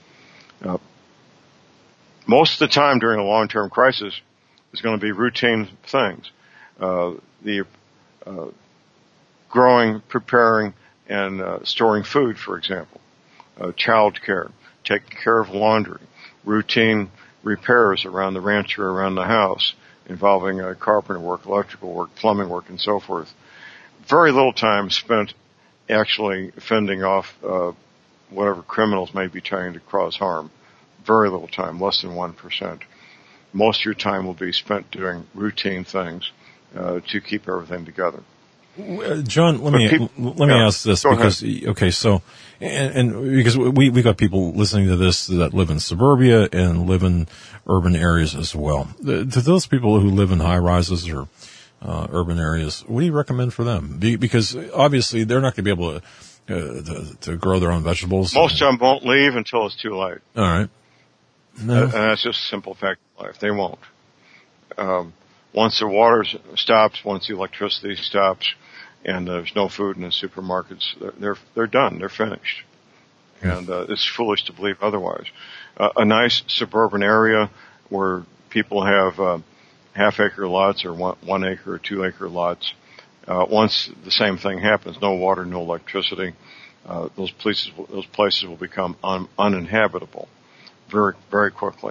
Most of the time during a long-term crisis is going to be routine things. The growing, preparing, and storing food, for example. Child care, taking care of laundry, routine repairs around the ranch or around the house involving carpenter work, electrical work, plumbing work, and so forth. Very little time spent actually fending off whatever criminals may be trying to cause harm. Very little time, less than 1%. Most of your time will be spent doing routine things to keep everything together. John, let me ask this because okay, so and because we got people listening to this that live in suburbia and live in urban areas as well. To those people who live in high rises or urban areas, what do you recommend for them? Because obviously they're not going to be able to grow their own vegetables. Most of them won't leave until it's too late. All right, no. And that's just a simple fact of life. They won't. Once the water stops, once the electricity stops, and there's no food in the supermarkets, they're done. They're finished. And it's foolish to believe otherwise. A nice suburban area where people have half-acre lots or 1 acre or 2 acre lots. Once the same thing happens, no water, no electricity, those places will become uninhabitable very, very quickly.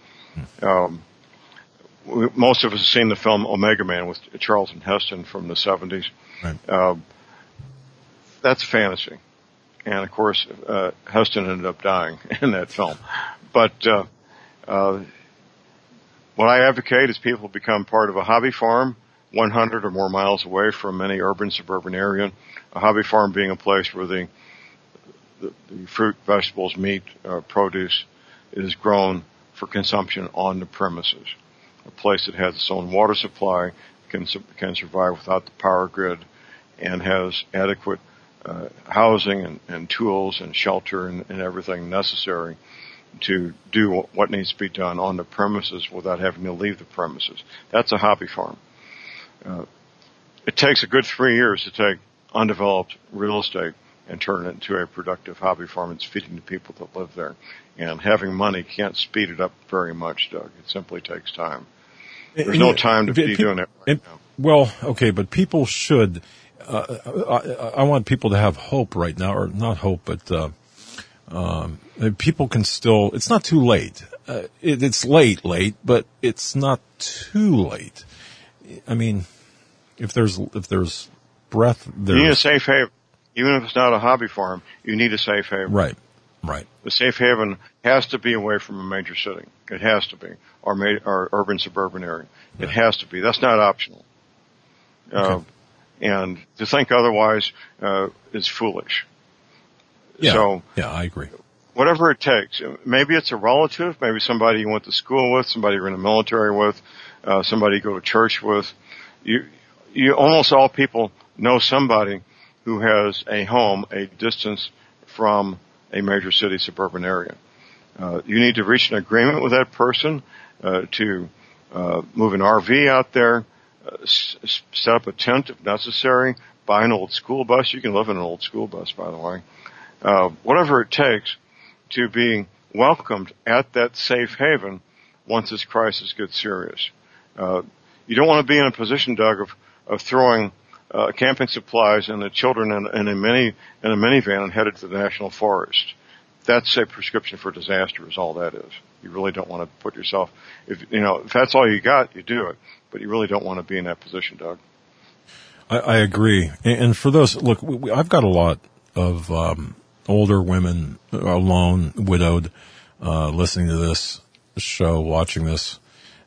Most of us have seen the film Omega Man with Charlton Heston from the 70s. Right. That's fantasy. And of course, Heston ended up dying in that film. But what I advocate is people become part of a hobby farm 100 or more miles away from any urban, suburban area. A hobby farm being a place where the fruit, vegetables, meat, produce is grown for consumption on the premises. A place that has its own water supply, can survive without the power grid, and has adequate housing and tools and shelter and everything necessary to do what needs to be done on the premises without having to leave the premises. That's a hobby farm. It takes a good 3 years to take undeveloped real estate and turn it into a productive hobby farm that's feeding the people that live there. And having money can't speed it up very much, Doug. It simply takes time. There's no time to be doing it right now. Well, okay, but people should, I want people to have hope right now, or not hope, but people can still, it's not too late. It's late, but it's not too late. I mean, if there's breath, you need a safe haven. Even if it's not a hobby farm, you need a safe haven. Right. The safe haven has to be away from a major city. It has to be. Or urban, suburban area. It has to be. That's not optional. Okay. And to think otherwise, is foolish. Yeah. So, yeah, I agree. Whatever it takes. Maybe it's a relative, maybe somebody you went to school with, somebody you're in the military with, somebody you go to church with. You almost all people know somebody who has a home a distance from a major city, suburban area. You need to reach an agreement with that person to move an RV out there, set up a tent if necessary, buy an old school bus. You can live in an old school bus, by the way. Whatever it takes to be welcomed at that safe haven once this crisis gets serious. You don't want to be in a position, Doug, of throwing camping supplies and the children in a minivan and headed to the national forest. That's a prescription for disaster is all that is. You really don't want to put yourself, if that's all you got, you do it. But you really don't want to be in that position, Doug. I agree. And for those, look, I've got a lot of older women, alone, widowed, listening to this show, watching this.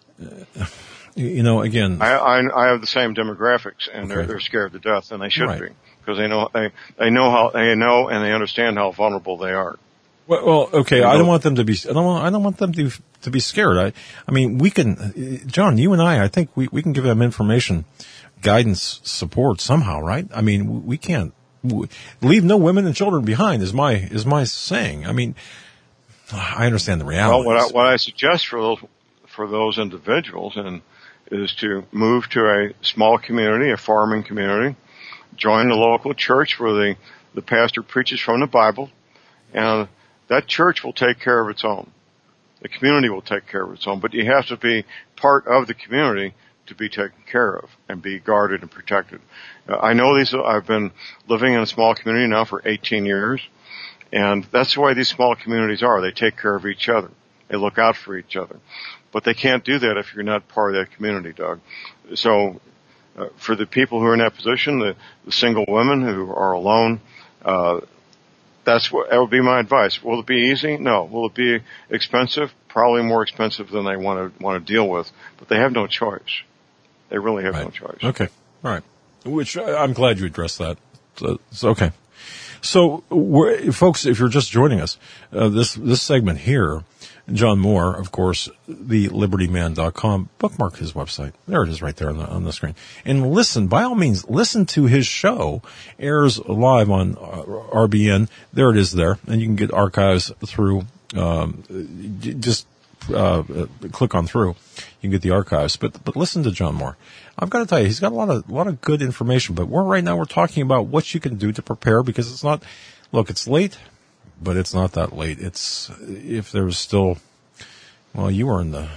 Again, I have the same demographics, and okay. they're scared to death, and they should right. be, because they know and they understand how vulnerable they are. Well, okay. I don't want them to be. I don't want them to be scared. I mean, we can, John. You and I think we can give them information, guidance, support somehow, right? I mean, we can't leave no women and children behind. Is my saying. I mean, I understand the reality. Well, what I suggest for those individuals is to move to a small community, a farming community, join the local church where the pastor preaches from the Bible, and that church will take care of its own. The community will take care of its own, but you have to be part of the community to be taken care of and be guarded and protected. I know I've been living in a small community now for 18 years, and that's the way these small communities are. They take care of each other. They look out for each other. But they can't do that if you're not part of that community, Doug. So, for the people who are in that position, the single women who are alone, that would be my advice. Will it be easy? No. Will it be expensive? Probably more expensive than they want to deal with. But they have no choice. They really have no choice. Okay. All right. Which I'm glad you addressed that. So okay. So, folks, if you're just joining us, this segment here, John Moore, of course, thelibertyman.com, bookmark his website. There it is right there on the screen. And listen, by all means, listen to his show. Airs live on RBN. There it is there. And you can get archives through, just click on through. You can get the archives. But listen to John Moore. I've got to tell you, he's got a lot of good information. But right now we're talking about what you can do to prepare, because it's not, look, it's late, but it's not that late. It's, if there's still, well, you were in the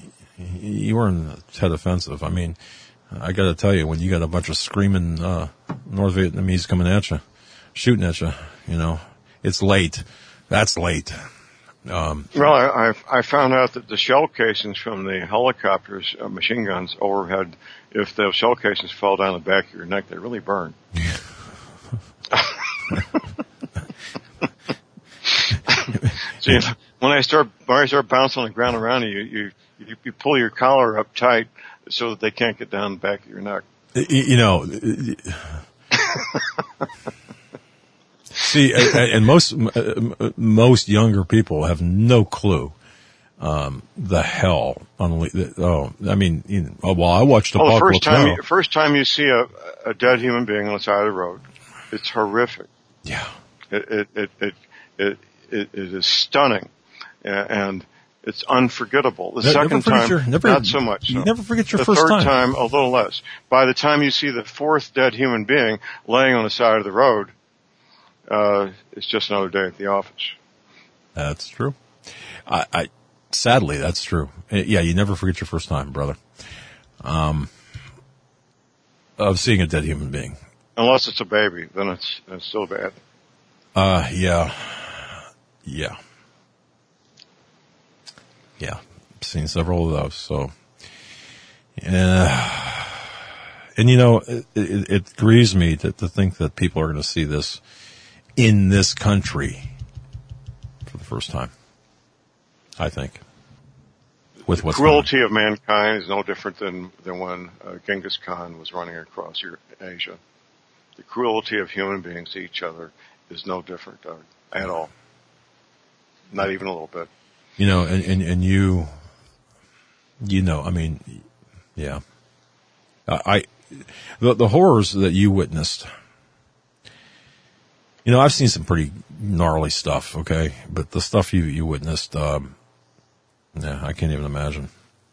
Tet Offensive. I mean, I got to tell you, when you got a bunch of screaming North Vietnamese coming at you, shooting at you, it's late. That's late. Well, I found out that the shell casings from the helicopters, machine guns overhead, if those shell casings fall down the back of your neck, they really burn. When I start bouncing on the ground around you, you pull your collar up tight so that they can't get down the back of your neck. You know, see, and most younger people have no clue the hell. I mean, well, I watched the first time you see a dead human being on the side of the road, it's horrific. Yeah, it is stunning, and it's unforgettable. The second time, not so much. You never forget your first time. The third time, a little less. By the time you see the fourth dead human being laying on the side of the road, it's just another day at the office. That's true. Sadly, that's true. Yeah, you never forget your first time, brother. Of seeing a dead human being. Unless it's a baby, then it's still bad. Yeah. I've seen several of those. So, and you know, it grieves me to think that people are going to see this in this country for the first time. I think. With what's cruelty of mankind is no different than when Genghis Khan was running across Asia. The cruelty of human beings to each other is no different, Doug, at all. Not even a little bit. You know, and you know, I mean, yeah. The horrors that you witnessed. You know, I've seen some pretty gnarly stuff, okay? But the stuff you witnessed, yeah, I can't even imagine.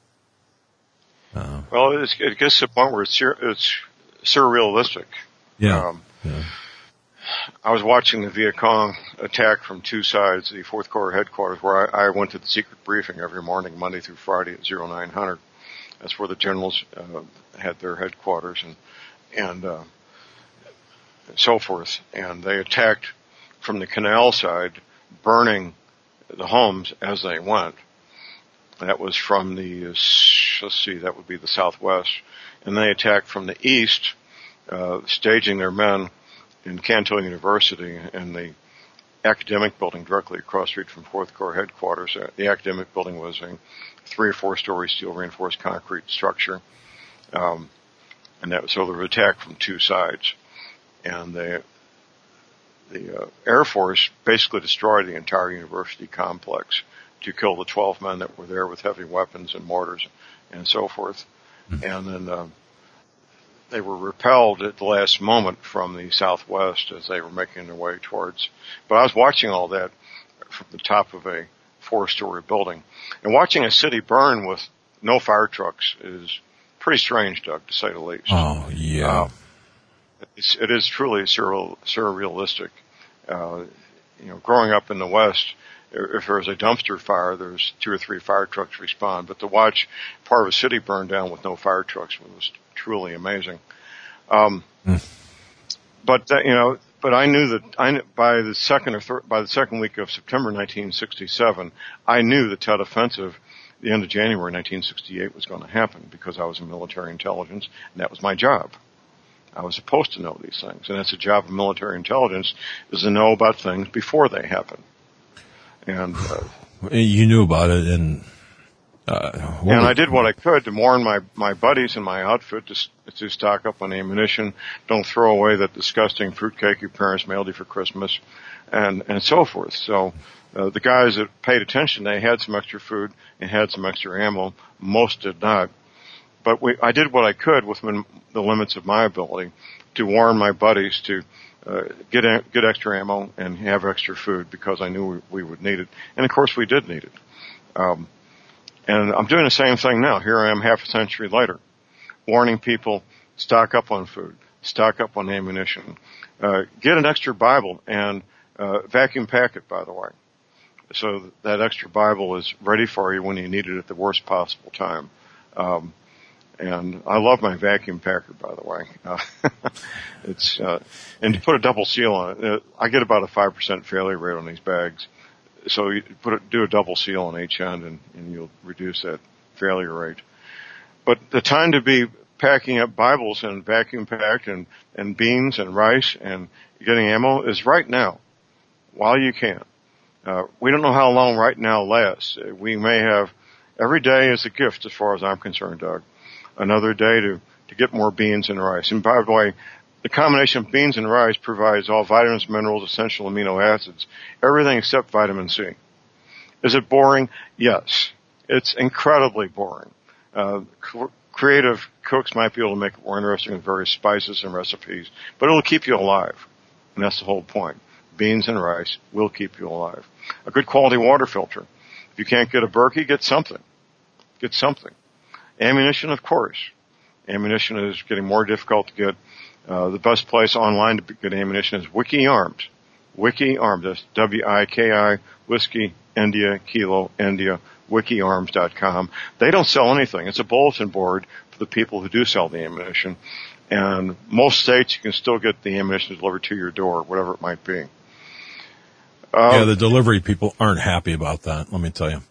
Well, it gets to the point where it's surrealistic. Yeah. I was watching the Viet Cong attack from two sides, the 4th Corps headquarters, where I went to the secret briefing every morning, Monday through Friday at 0900. That's where the generals had their headquarters and so forth. And they attacked from the canal side, burning the homes as they went. That was from that would be the southwest. And they attacked from the east, staging their men in Canto University and the academic building directly across the street from 4th Corps headquarters. The academic building was a 3 or 4 story steel reinforced concrete structure. So there was an attack from two sides. And the Air Force basically destroyed the entire university complex to kill the 12 men that were there with heavy weapons and mortars and so forth. Mm-hmm. And then they were repelled at the last moment from the southwest as they were making their way towards. But I was watching all that from the top of a 4-story building. And watching a city burn with no fire trucks is pretty strange, Doug, to say the least. Oh, yeah. It is truly surrealistic. Growing up in the West, if there was a dumpster fire, there's 2 or 3 fire trucks respond. But to watch part of a city burn down with no fire trucks was truly amazing. But I knew that by the second week of September 1967, I knew the Tet Offensive, the end of January 1968, was going to happen because I was in military intelligence, and that was my job. I was supposed to know these things, and that's the job of military intelligence, is to know about things before they happen. And you knew about it, and I did what I could to warn my buddies in my outfit to stock up on ammunition. Don't throw away that disgusting fruitcake your parents mailed you for Christmas, and so forth. So the guys that paid attention, they had some extra food and had some extra ammo. Most did not. But I did what I could within the limits of my ability to warn my buddies to get extra ammo and have extra food because I knew we would need it. And of course we did need it. And I'm doing the same thing now. Here I am half a century later, warning people, stock up on food, stock up on ammunition, get an extra Bible and vacuum pack it, by the way. So that extra Bible is ready for you when you need it at the worst possible time. And I love my vacuum packer, by the way. And to put a double seal on it, I get about a 5% failure rate on these bags. So you do a double seal on each end and you'll reduce that failure rate. But the time to be packing up Bibles and vacuum packed and beans and rice and getting ammo is right now, while you can. We don't know how long right now lasts. We may have, every day is a gift as far as I'm concerned, Doug. Another day to get more beans and rice. And by the way, the combination of beans and rice provides all vitamins, minerals, essential amino acids, everything except vitamin C. Is it boring? Yes. It's incredibly boring. Creative cooks might be able to make it more interesting with various spices and recipes, but it'll keep you alive. And that's the whole point. Beans and rice will keep you alive. A good quality water filter. If you can't get a Berkey, get something. Get something. Ammunition, of course. Ammunition is getting more difficult to get. The best place online to get ammunition is Wiki Arms. Wiki Arms. That's W-I-K-I, Whiskey, India, Kilo, India, wikiarms.com. They don't sell anything. It's a bulletin board for the people who do sell the ammunition. And most states you can still get the ammunition delivered to your door, whatever it might be. Yeah, the delivery people aren't happy about that, let me tell you.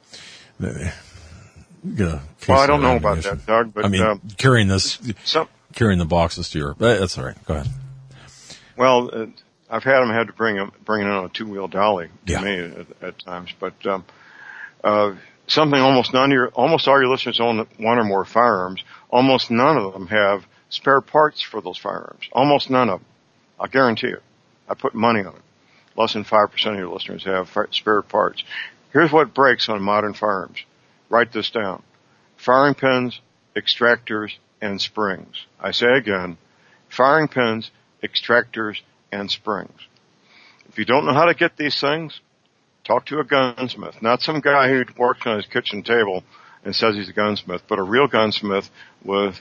Well, I don't know about that, Doug, but... I mean, carrying the boxes to your... That's all right. Go ahead. Well, I've had to bring it in on a two-wheel dolly to me at times, but something almost all your listeners own one or more firearms. Almost none of them have spare parts for those firearms. Almost none of them. I'll guarantee it. I put money on it. Less than 5% of your listeners have spare parts. Here's what breaks on modern firearms. Write this down. Firing pins, extractors, and springs. I say again, firing pins, extractors, and springs. If you don't know how to get these things, talk to a gunsmith. Not some guy who works on his kitchen table and says he's a gunsmith, but a real gunsmith with,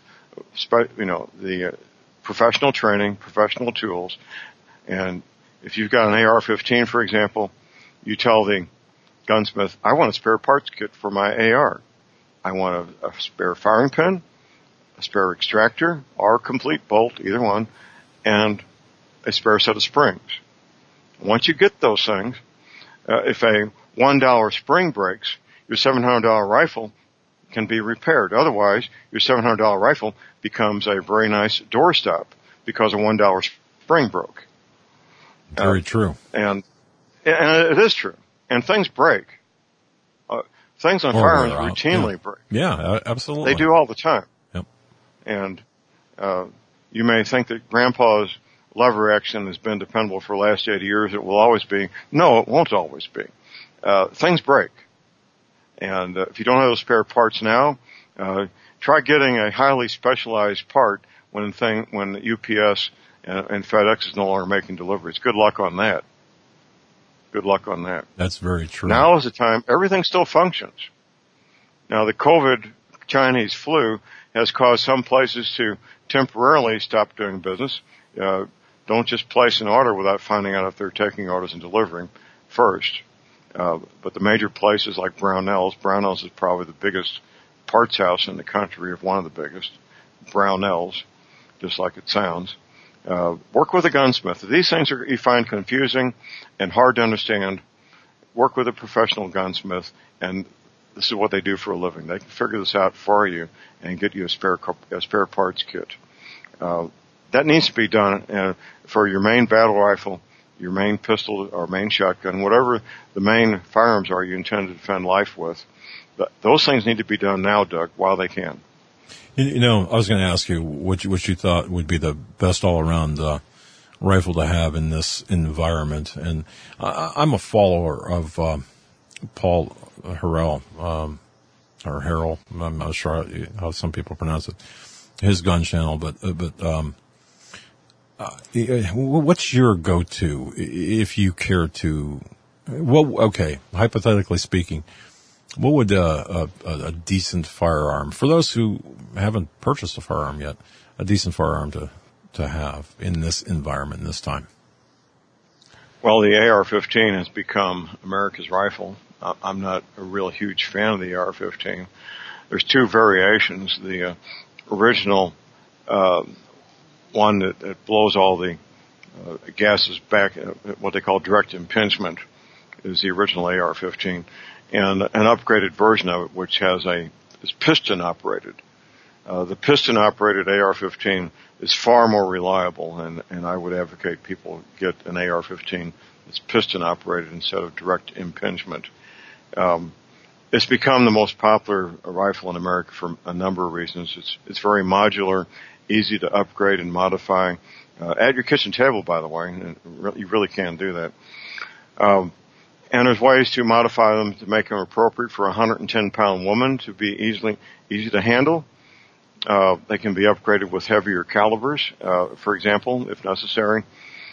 the professional training, professional tools. And if you've got an AR-15, for example, you tell the gunsmith, I want a spare parts kit for my AR. I want a spare firing pin, a spare extractor, or a complete bolt, either one, and a spare set of springs. Once you get those things, if a $1 spring breaks, your $700 rifle can be repaired. Otherwise, your $700 rifle becomes a very nice doorstop because a $1 spring broke. Very true. And it is true. And things break. Things on firearms routinely break. Yeah, absolutely. They do all the time. Yep. And you may think that Grandpa's lever action has been dependable for the last 80 years. It will always be. No, it won't always be. Things break. And if you don't have those spare parts now, try getting a highly specialized part when UPS and FedEx is no longer making deliveries. Good luck on that. Good luck on that. That's very true. Now is the time. Everything still functions. Now, the COVID Chinese flu has caused some places to temporarily stop doing business. Don't just place an order without finding out if they're taking orders and delivering first. But the major places like Brownells is probably the biggest parts house in the country, or one of the biggest. Brownells, just like it sounds. Work with a gunsmith. If these things you find confusing and hard to understand, work with a professional gunsmith, and this is what they do for a living. They can figure this out for you and get you a spare parts kit. That needs to be done for your main battle rifle, your main pistol or main shotgun, whatever the main firearms are you intend to defend life with. Those things need to be done now, Doug, while they can. I was going to ask you what you thought would be the best all-around rifle to have in this environment. And I'm a follower of Paul Harrell, or Harrell. I'm not sure how some people pronounce it. His gun channel, but what's your go-to if you care to? Well, okay, hypothetically speaking, what would a decent firearm, for those who haven't purchased a firearm yet, a decent firearm to have in this environment, this time? Well, the AR-15 has become America's rifle. I'm not a real huge fan of the AR-15. There's two variations. The original one that blows all the gases back, what they call direct impingement, is the original AR-15. And an upgraded version of it, which is piston operated. The piston-operated AR-15 is far more reliable, and I would advocate people get an AR-15 that's piston-operated instead of direct impingement. It's become the most popular rifle in America for a number of reasons. It's very modular, easy to upgrade and modify. At your kitchen table, by the way, and you really can do that. And there's ways to modify them to make them appropriate for a 110-pound woman to be easy to handle. They can be upgraded with heavier calibers, for example, if necessary.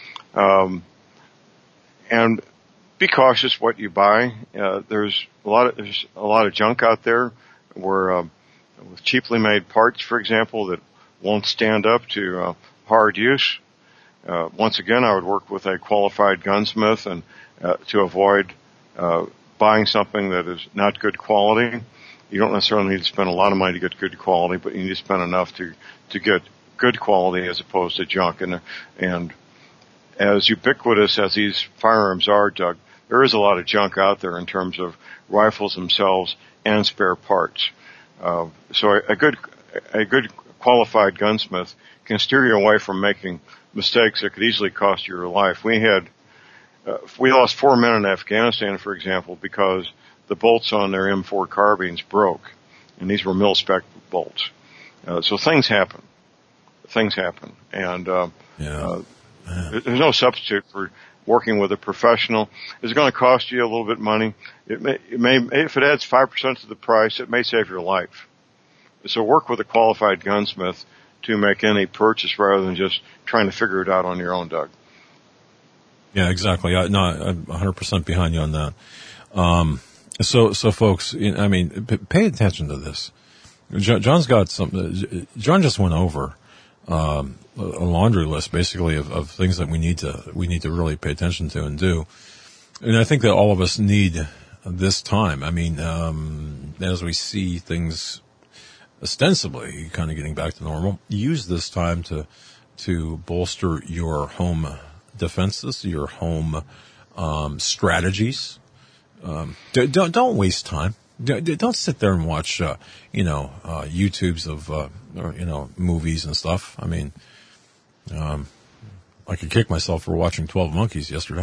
And be cautious what you buy. There's a lot of junk out there where with cheaply made parts, for example, that won't stand up to hard use. Once again, I would work with a qualified gunsmith and to avoid buying something that is not good quality. You don't necessarily need to spend a lot of money to get good quality, but you need to spend enough to get good quality as opposed to junk. And as ubiquitous as these firearms are, Doug, there is a lot of junk out there in terms of rifles themselves and spare parts. So a good qualified gunsmith can steer you away from making mistakes that could easily cost you your life. We lost 4 men in Afghanistan, for example, because the bolts on their M4 carbines broke, and these were mil-spec bolts. So things happen. And there's no substitute for working with a professional. It's going to cost you a little bit of money. It may, if it adds 5% to the price, it may save your life. So work with a qualified gunsmith to make any purchase rather than just trying to figure it out on your own, Doug. Yeah, exactly. I'm 100% behind you on that. So folks, I mean, pay attention to this. John's got John just went over a laundry list, basically, of things that we need to really pay attention to and do. And I think that all of us need this time. I mean, as we see things ostensibly kind of getting back to normal, use this time to bolster your home defenses, your home strategies. Don't waste time. Don't sit there and watch, YouTubes of, movies and stuff. I mean, I could kick myself for watching 12 Monkeys yesterday.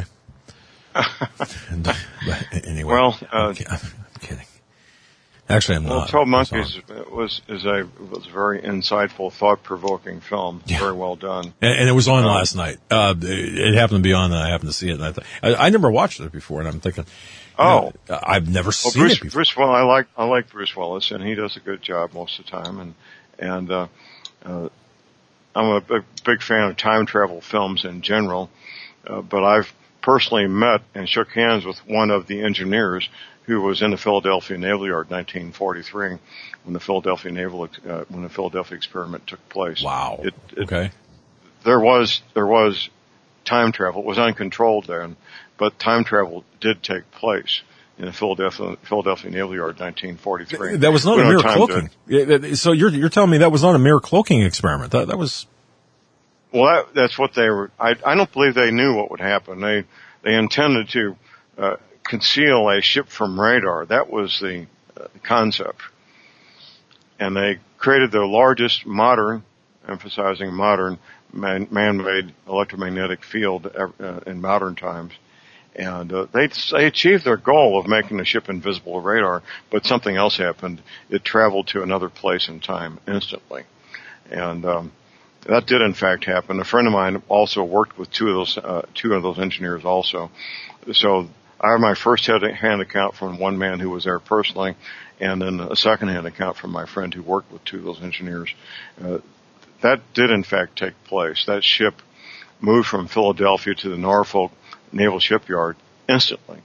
But anyway, well, I'm kidding. Actually, I'm not. 12 Monkeys was a very insightful, thought-provoking film. Yeah. Very well done. And it was on last night. It happened to be on, and I happened to see it. And I never watched it before, and I'm thinking, I've never seen it before. Bruce Willis, I like Bruce Willis, and he does a good job most of the time. And I'm a big fan of time travel films in general, but I've personally met and shook hands with one of the engineers who was in the Philadelphia Naval Yard in 1943 when the Philadelphia experiment took place. Wow. Okay. There was time travel. It was uncontrolled then, but time travel did take place in the Philadelphia Naval Yard in 1943. That was not a mere cloaking. So you're telling me that was not a mere cloaking experiment. That was. Well, that's what they were. I don't believe they knew what would happen. They intended to conceal a ship from radar. That was the concept. And they created the largest modern, emphasizing modern, man-made electromagnetic field in modern times. And they achieved their goal of making the ship invisible to radar, but something else happened. It traveled to another place in time instantly. And that did in fact happen. A friend of mine also worked with two of those engineers also. So I have my first-hand account from one man who was there personally, and then a second-hand account from my friend who worked with two of those engineers. That did in fact take place. That ship moved from Philadelphia to the Norfolk Naval Shipyard instantly,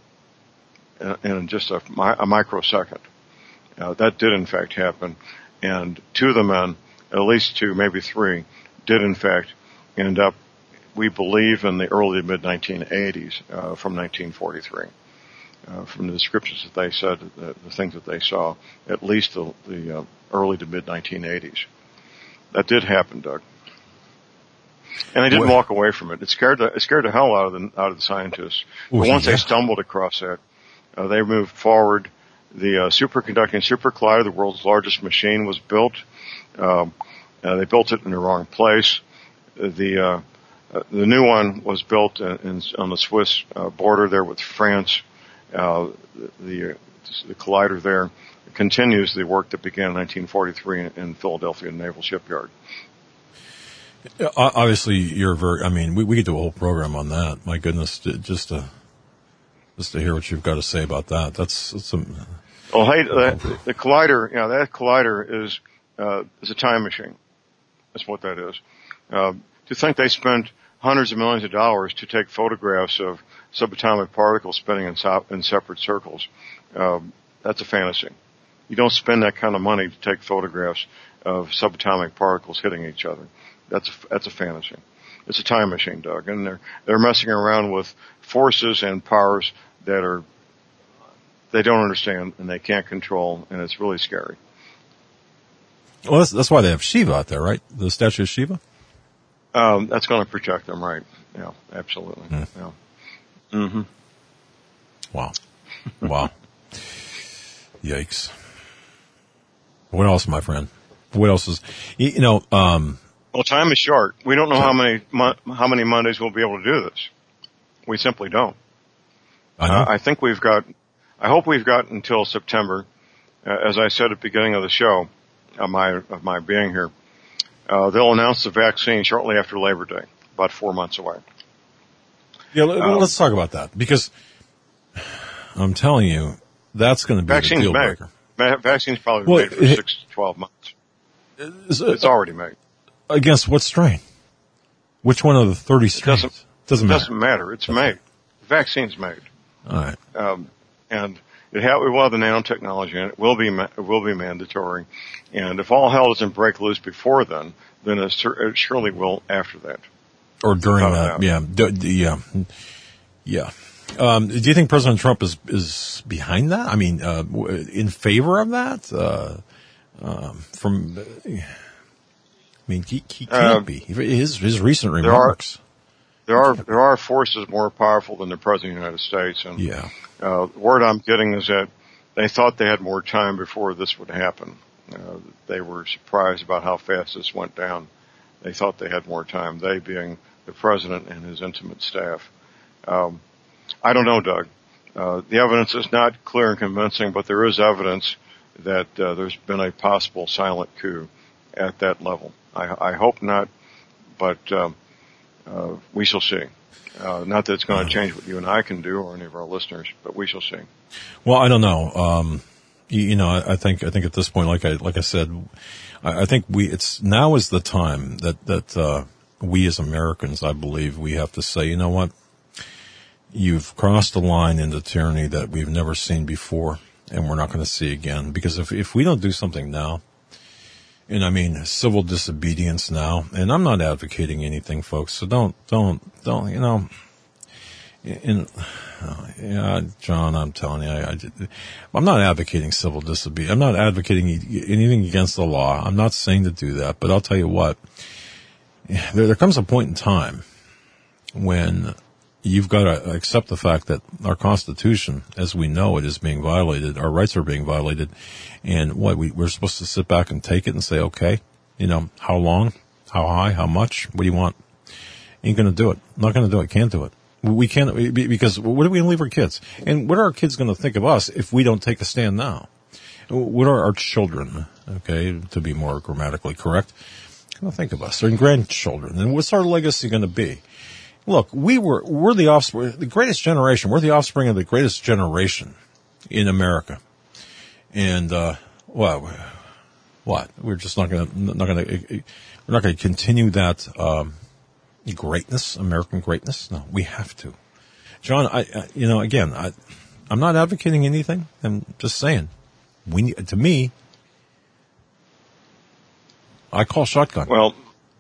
in just a microsecond. That did in fact happen, and two of the men, at least two, maybe three, did in fact end up, we believe, in the early to mid-1980s from 1943. From the descriptions that they said, the things that they saw, at least the early to mid-1980s. That did happen, Doug. And they didn't walk away from it. It scared the hell out of the scientists. But once they stumbled across that, they moved forward. The superconducting super collider, the world's largest machine, was built. They built it in the wrong place. The new one was built on the Swiss border there with France. The collider there continues the work that began in 1943 in Philadelphia Naval Shipyard. Obviously, we could do a whole program on that. My goodness, just to hear what you've got to say about that. That's some. Well, hey, the collider, that collider is a time machine. That's what that is. To think they spent hundreds of millions of dollars to take photographs of subatomic particles spinning in separate circles, that's a fantasy. You don't spend that kind of money to take photographs of subatomic particles hitting each other. That's a fantasy. It's a time machine, Doug, and they're messing around with forces and powers that they don't understand and they can't control, and it's really scary. Well, that's why they have Shiva out there, right? The statue of Shiva? That's going to protect them, right? Yeah, absolutely. Yeah. Mm-hmm. Wow. Yikes. What else, my friend? What else is, well, time is short. We don't know how many Mondays we'll be able to do this. We simply don't. I know. I hope we've got until September. As I said at the beginning of the show, of my being here, they'll announce the vaccine shortly after Labor Day, about 4 months away. Yeah, let's talk about that, because I'm telling you, that's going to be a deal breaker. Vaccine's probably made for 6 to 12 months. It's already made. Against what strain? Which one of the 30 strains? Doesn't matter. It doesn't matter. It's made. The vaccine's made. All right. And it will have the nanotechnology, and it will be mandatory. And if all hell doesn't break loose before then it surely will after that. Or during that. Yeah. Do you think President Trump is behind that? I mean, in favor of that? He can't be. His recent remarks. There are forces more powerful than the President of the United States. And the word I'm getting is that they thought they had more time before this would happen. They were surprised about how fast this went down. They thought they had more time, they being the President and his intimate staff. I don't know, Doug. The evidence is not clear and convincing, but there is evidence that there's been a possible silent coup at that level. I hope not, but we shall see. Not that it's going to change what you and I can do or any of our listeners, but we shall see. Well, I don't know. I think at this point, like I said, I think now is the time that we as Americans, I believe, we have to say, you know what? You've crossed a line into tyranny that we've never seen before, and we're not going to see again. Because if we don't do something now, and I mean civil disobedience now, and I'm not advocating anything, folks. So don't, John, I'm telling you, I'm not advocating civil disobedience. I'm not advocating anything against the law. I'm not saying to do that, but I'll tell you what, there comes a point in time when you've got to accept the fact that our Constitution, as we know it, is being violated. Our rights are being violated. And we're supposed to sit back and take it and say, okay, how long, how high, how much, what do you want? Ain't going to do it. Not going to do it. Can't do it. We can't, because what are we going to leave our kids? And what are our kids going to think of us if we don't take a stand now? What are our children, okay, to be more grammatically correct, going to think of us? Our grandchildren. And what's our legacy going to be? Look, we're the offspring, the greatest generation. We're the offspring of the greatest generation in America. And, what? We're just not going to continue that, greatness, American greatness. No, we have to. John, I'm not advocating anything. I'm just saying, to me, I call shotgun. Well,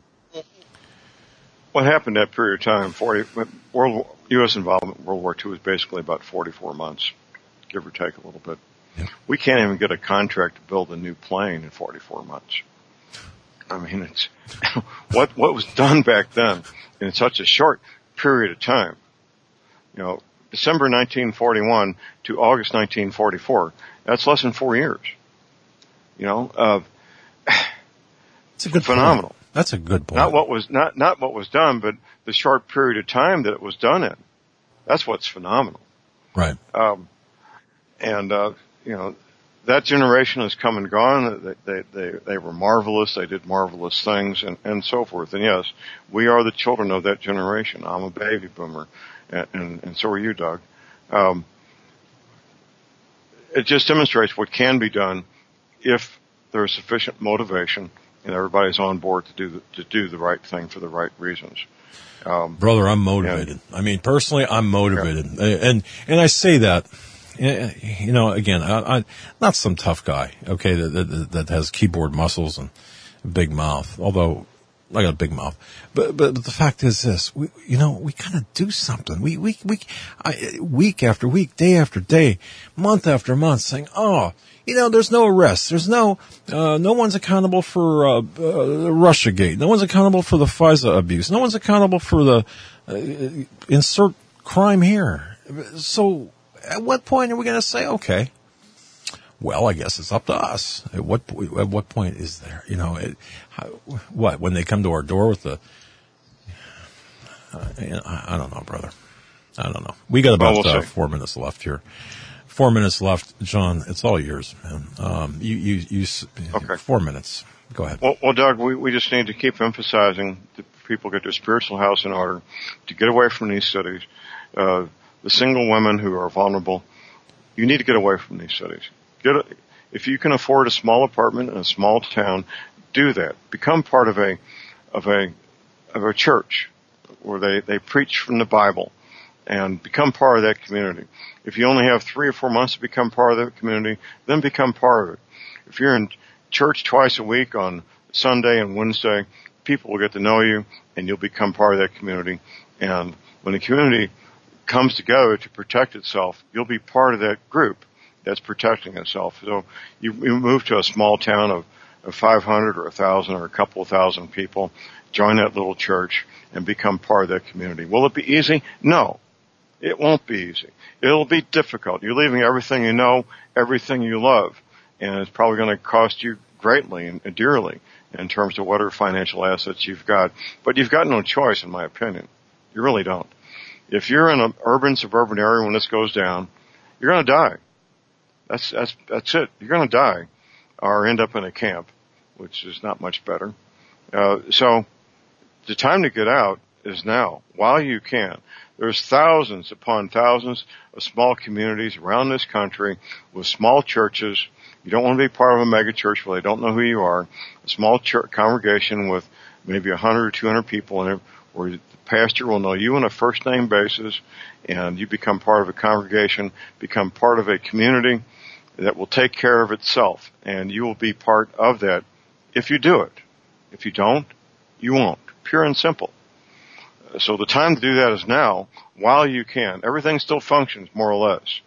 what happened that period of time, U.S. involvement in World War II was basically about 44 months, give or take a little bit. Yeah. We can't even get a contract to build a new plane in 44 months. I mean, it's what was done back then in such a short period of time. December 1941 to August 1944, that's less than 4 years. It's a good phenomenal. Point. That's a good point. Not what was done, but the short period of time that it was done in. That's what's phenomenal. Right. That generation has come and gone. They were marvelous. They did marvelous things and so forth. And yes, we are the children of that generation. I'm a baby boomer, and so are you, Doug. It just demonstrates what can be done if there's sufficient motivation and everybody's on board to do the right thing for the right reasons. Brother, I'm motivated. I mean, personally, I'm motivated. Yeah. And I say that, again, I'm not some tough guy, okay, that has keyboard muscles and a big mouth, although I got a big mouth. But the fact is this, we gotta do something. Week after week, day after day, month after month saying, there's no arrests. There's no one's accountable for Russiagate. No one's accountable for the FISA abuse. No one's accountable for the insert crime here. So at what point are we going to say, okay, well, I guess it's up to us. At what point is there? When they come to our door with the, I don't know, brother. I don't know. We got about 4 minutes left here. 4 minutes left, John. It's all yours, man. You okay. 4 minutes. Go ahead. Well, Doug, we just need to keep emphasizing that people get their spiritual house in order to get away from these cities. The single women who are vulnerable, you need to get away from these cities. If you can afford a small apartment in a small town, do that. Become part of a church where they preach from the Bible, and become part of that community. If you only have 3 or 4 months to become part of that community, then become part of it. If you're in church twice a week on Sunday and Wednesday, people will get to know you, and you'll become part of that community. And when the community comes together to protect itself, you'll be part of that group that's protecting itself. So you move to a small town of 500 or 1,000 or a couple of thousand people, join that little church, and become part of that community. Will it be easy? No. It won't be easy. It'll be difficult. You're leaving everything you know, everything you love, and it's probably going to cost you greatly and dearly in terms of whatever financial assets you've got. But you've got no choice, in my opinion. You really don't. If you're in an urban, suburban area when this goes down, you're going to die. That's it. You're going to die or end up in a camp, which is not much better. So the time to get out is now, while you can. There's thousands upon thousands of small communities around this country with small churches. You don't want to be part of a mega church where they don't know who you are. A small church congregation with maybe 100 or 200 people in it, where the pastor will know you on a first name basis, and you become part of a congregation, become part of a community that will take care of itself, and you will be part of that if you do it. If you don't, you won't. Pure and simple. So the time to do that is now, while you can. Everything still functions, more or less.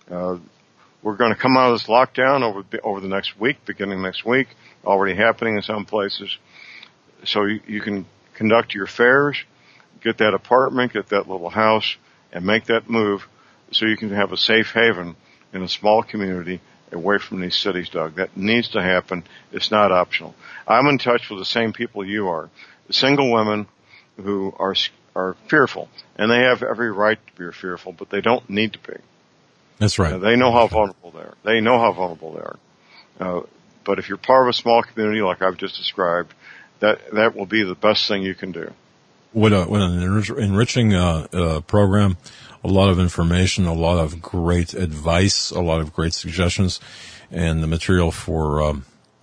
We're going to come out of this lockdown over the next week, beginning next week, already happening in some places. So you can conduct your affairs, get that apartment, get that little house, and make that move so you can have a safe haven in a small community away from these cities, Doug. That needs to happen. It's not optional. I'm in touch with the same people you are. The single women who are fearful, and they have every right to be fearful, but they don't need to be. That's right. They know how vulnerable they are. They know how vulnerable they are. But if you're part of a small community like I've just described, that will be the best thing you can do. What an enriching program. A lot of information, a lot of great advice, a lot of great suggestions, and the material for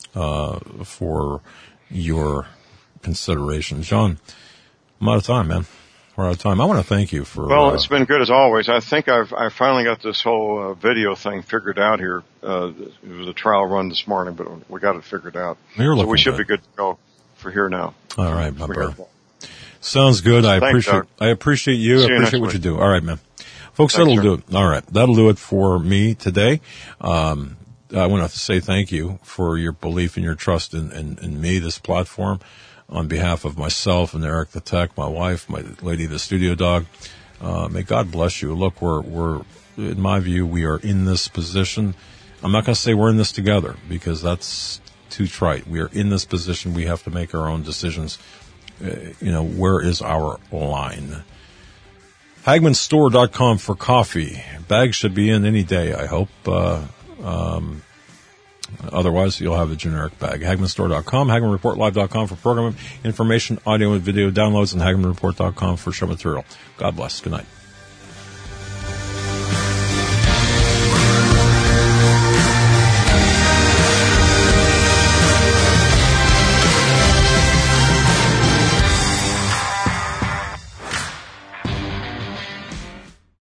your consideration. John, I'm out of time, man. We're out of time. I want to thank you for... Well, it's been good as always. I think I finally got this whole video thing figured out here. It was a trial run this morning, but we got it figured out. So we should be good to go for here now. All right, my brother. Sounds good. I appreciate you. I appreciate what you do. All right, man. Folks, that'll do it. All right. That'll do it for me today. I want to say thank you for your belief and your trust in me, this platform, on behalf of myself and Eric the Tech, my wife, my lady, the studio dog. May God bless you. Look, we're, in my view, we are in this position. I'm not going to say we're in this together, because that's too trite. We are in this position. We have to make our own decisions. Where is our line? HagmannStore.com for coffee. Bags should be in any day, I hope. Otherwise, you'll have a generic bag. HagmannStore.com, HagmannReportLive.com for program information, audio and video downloads, and HagmannReport.com for show material. God bless. Good night.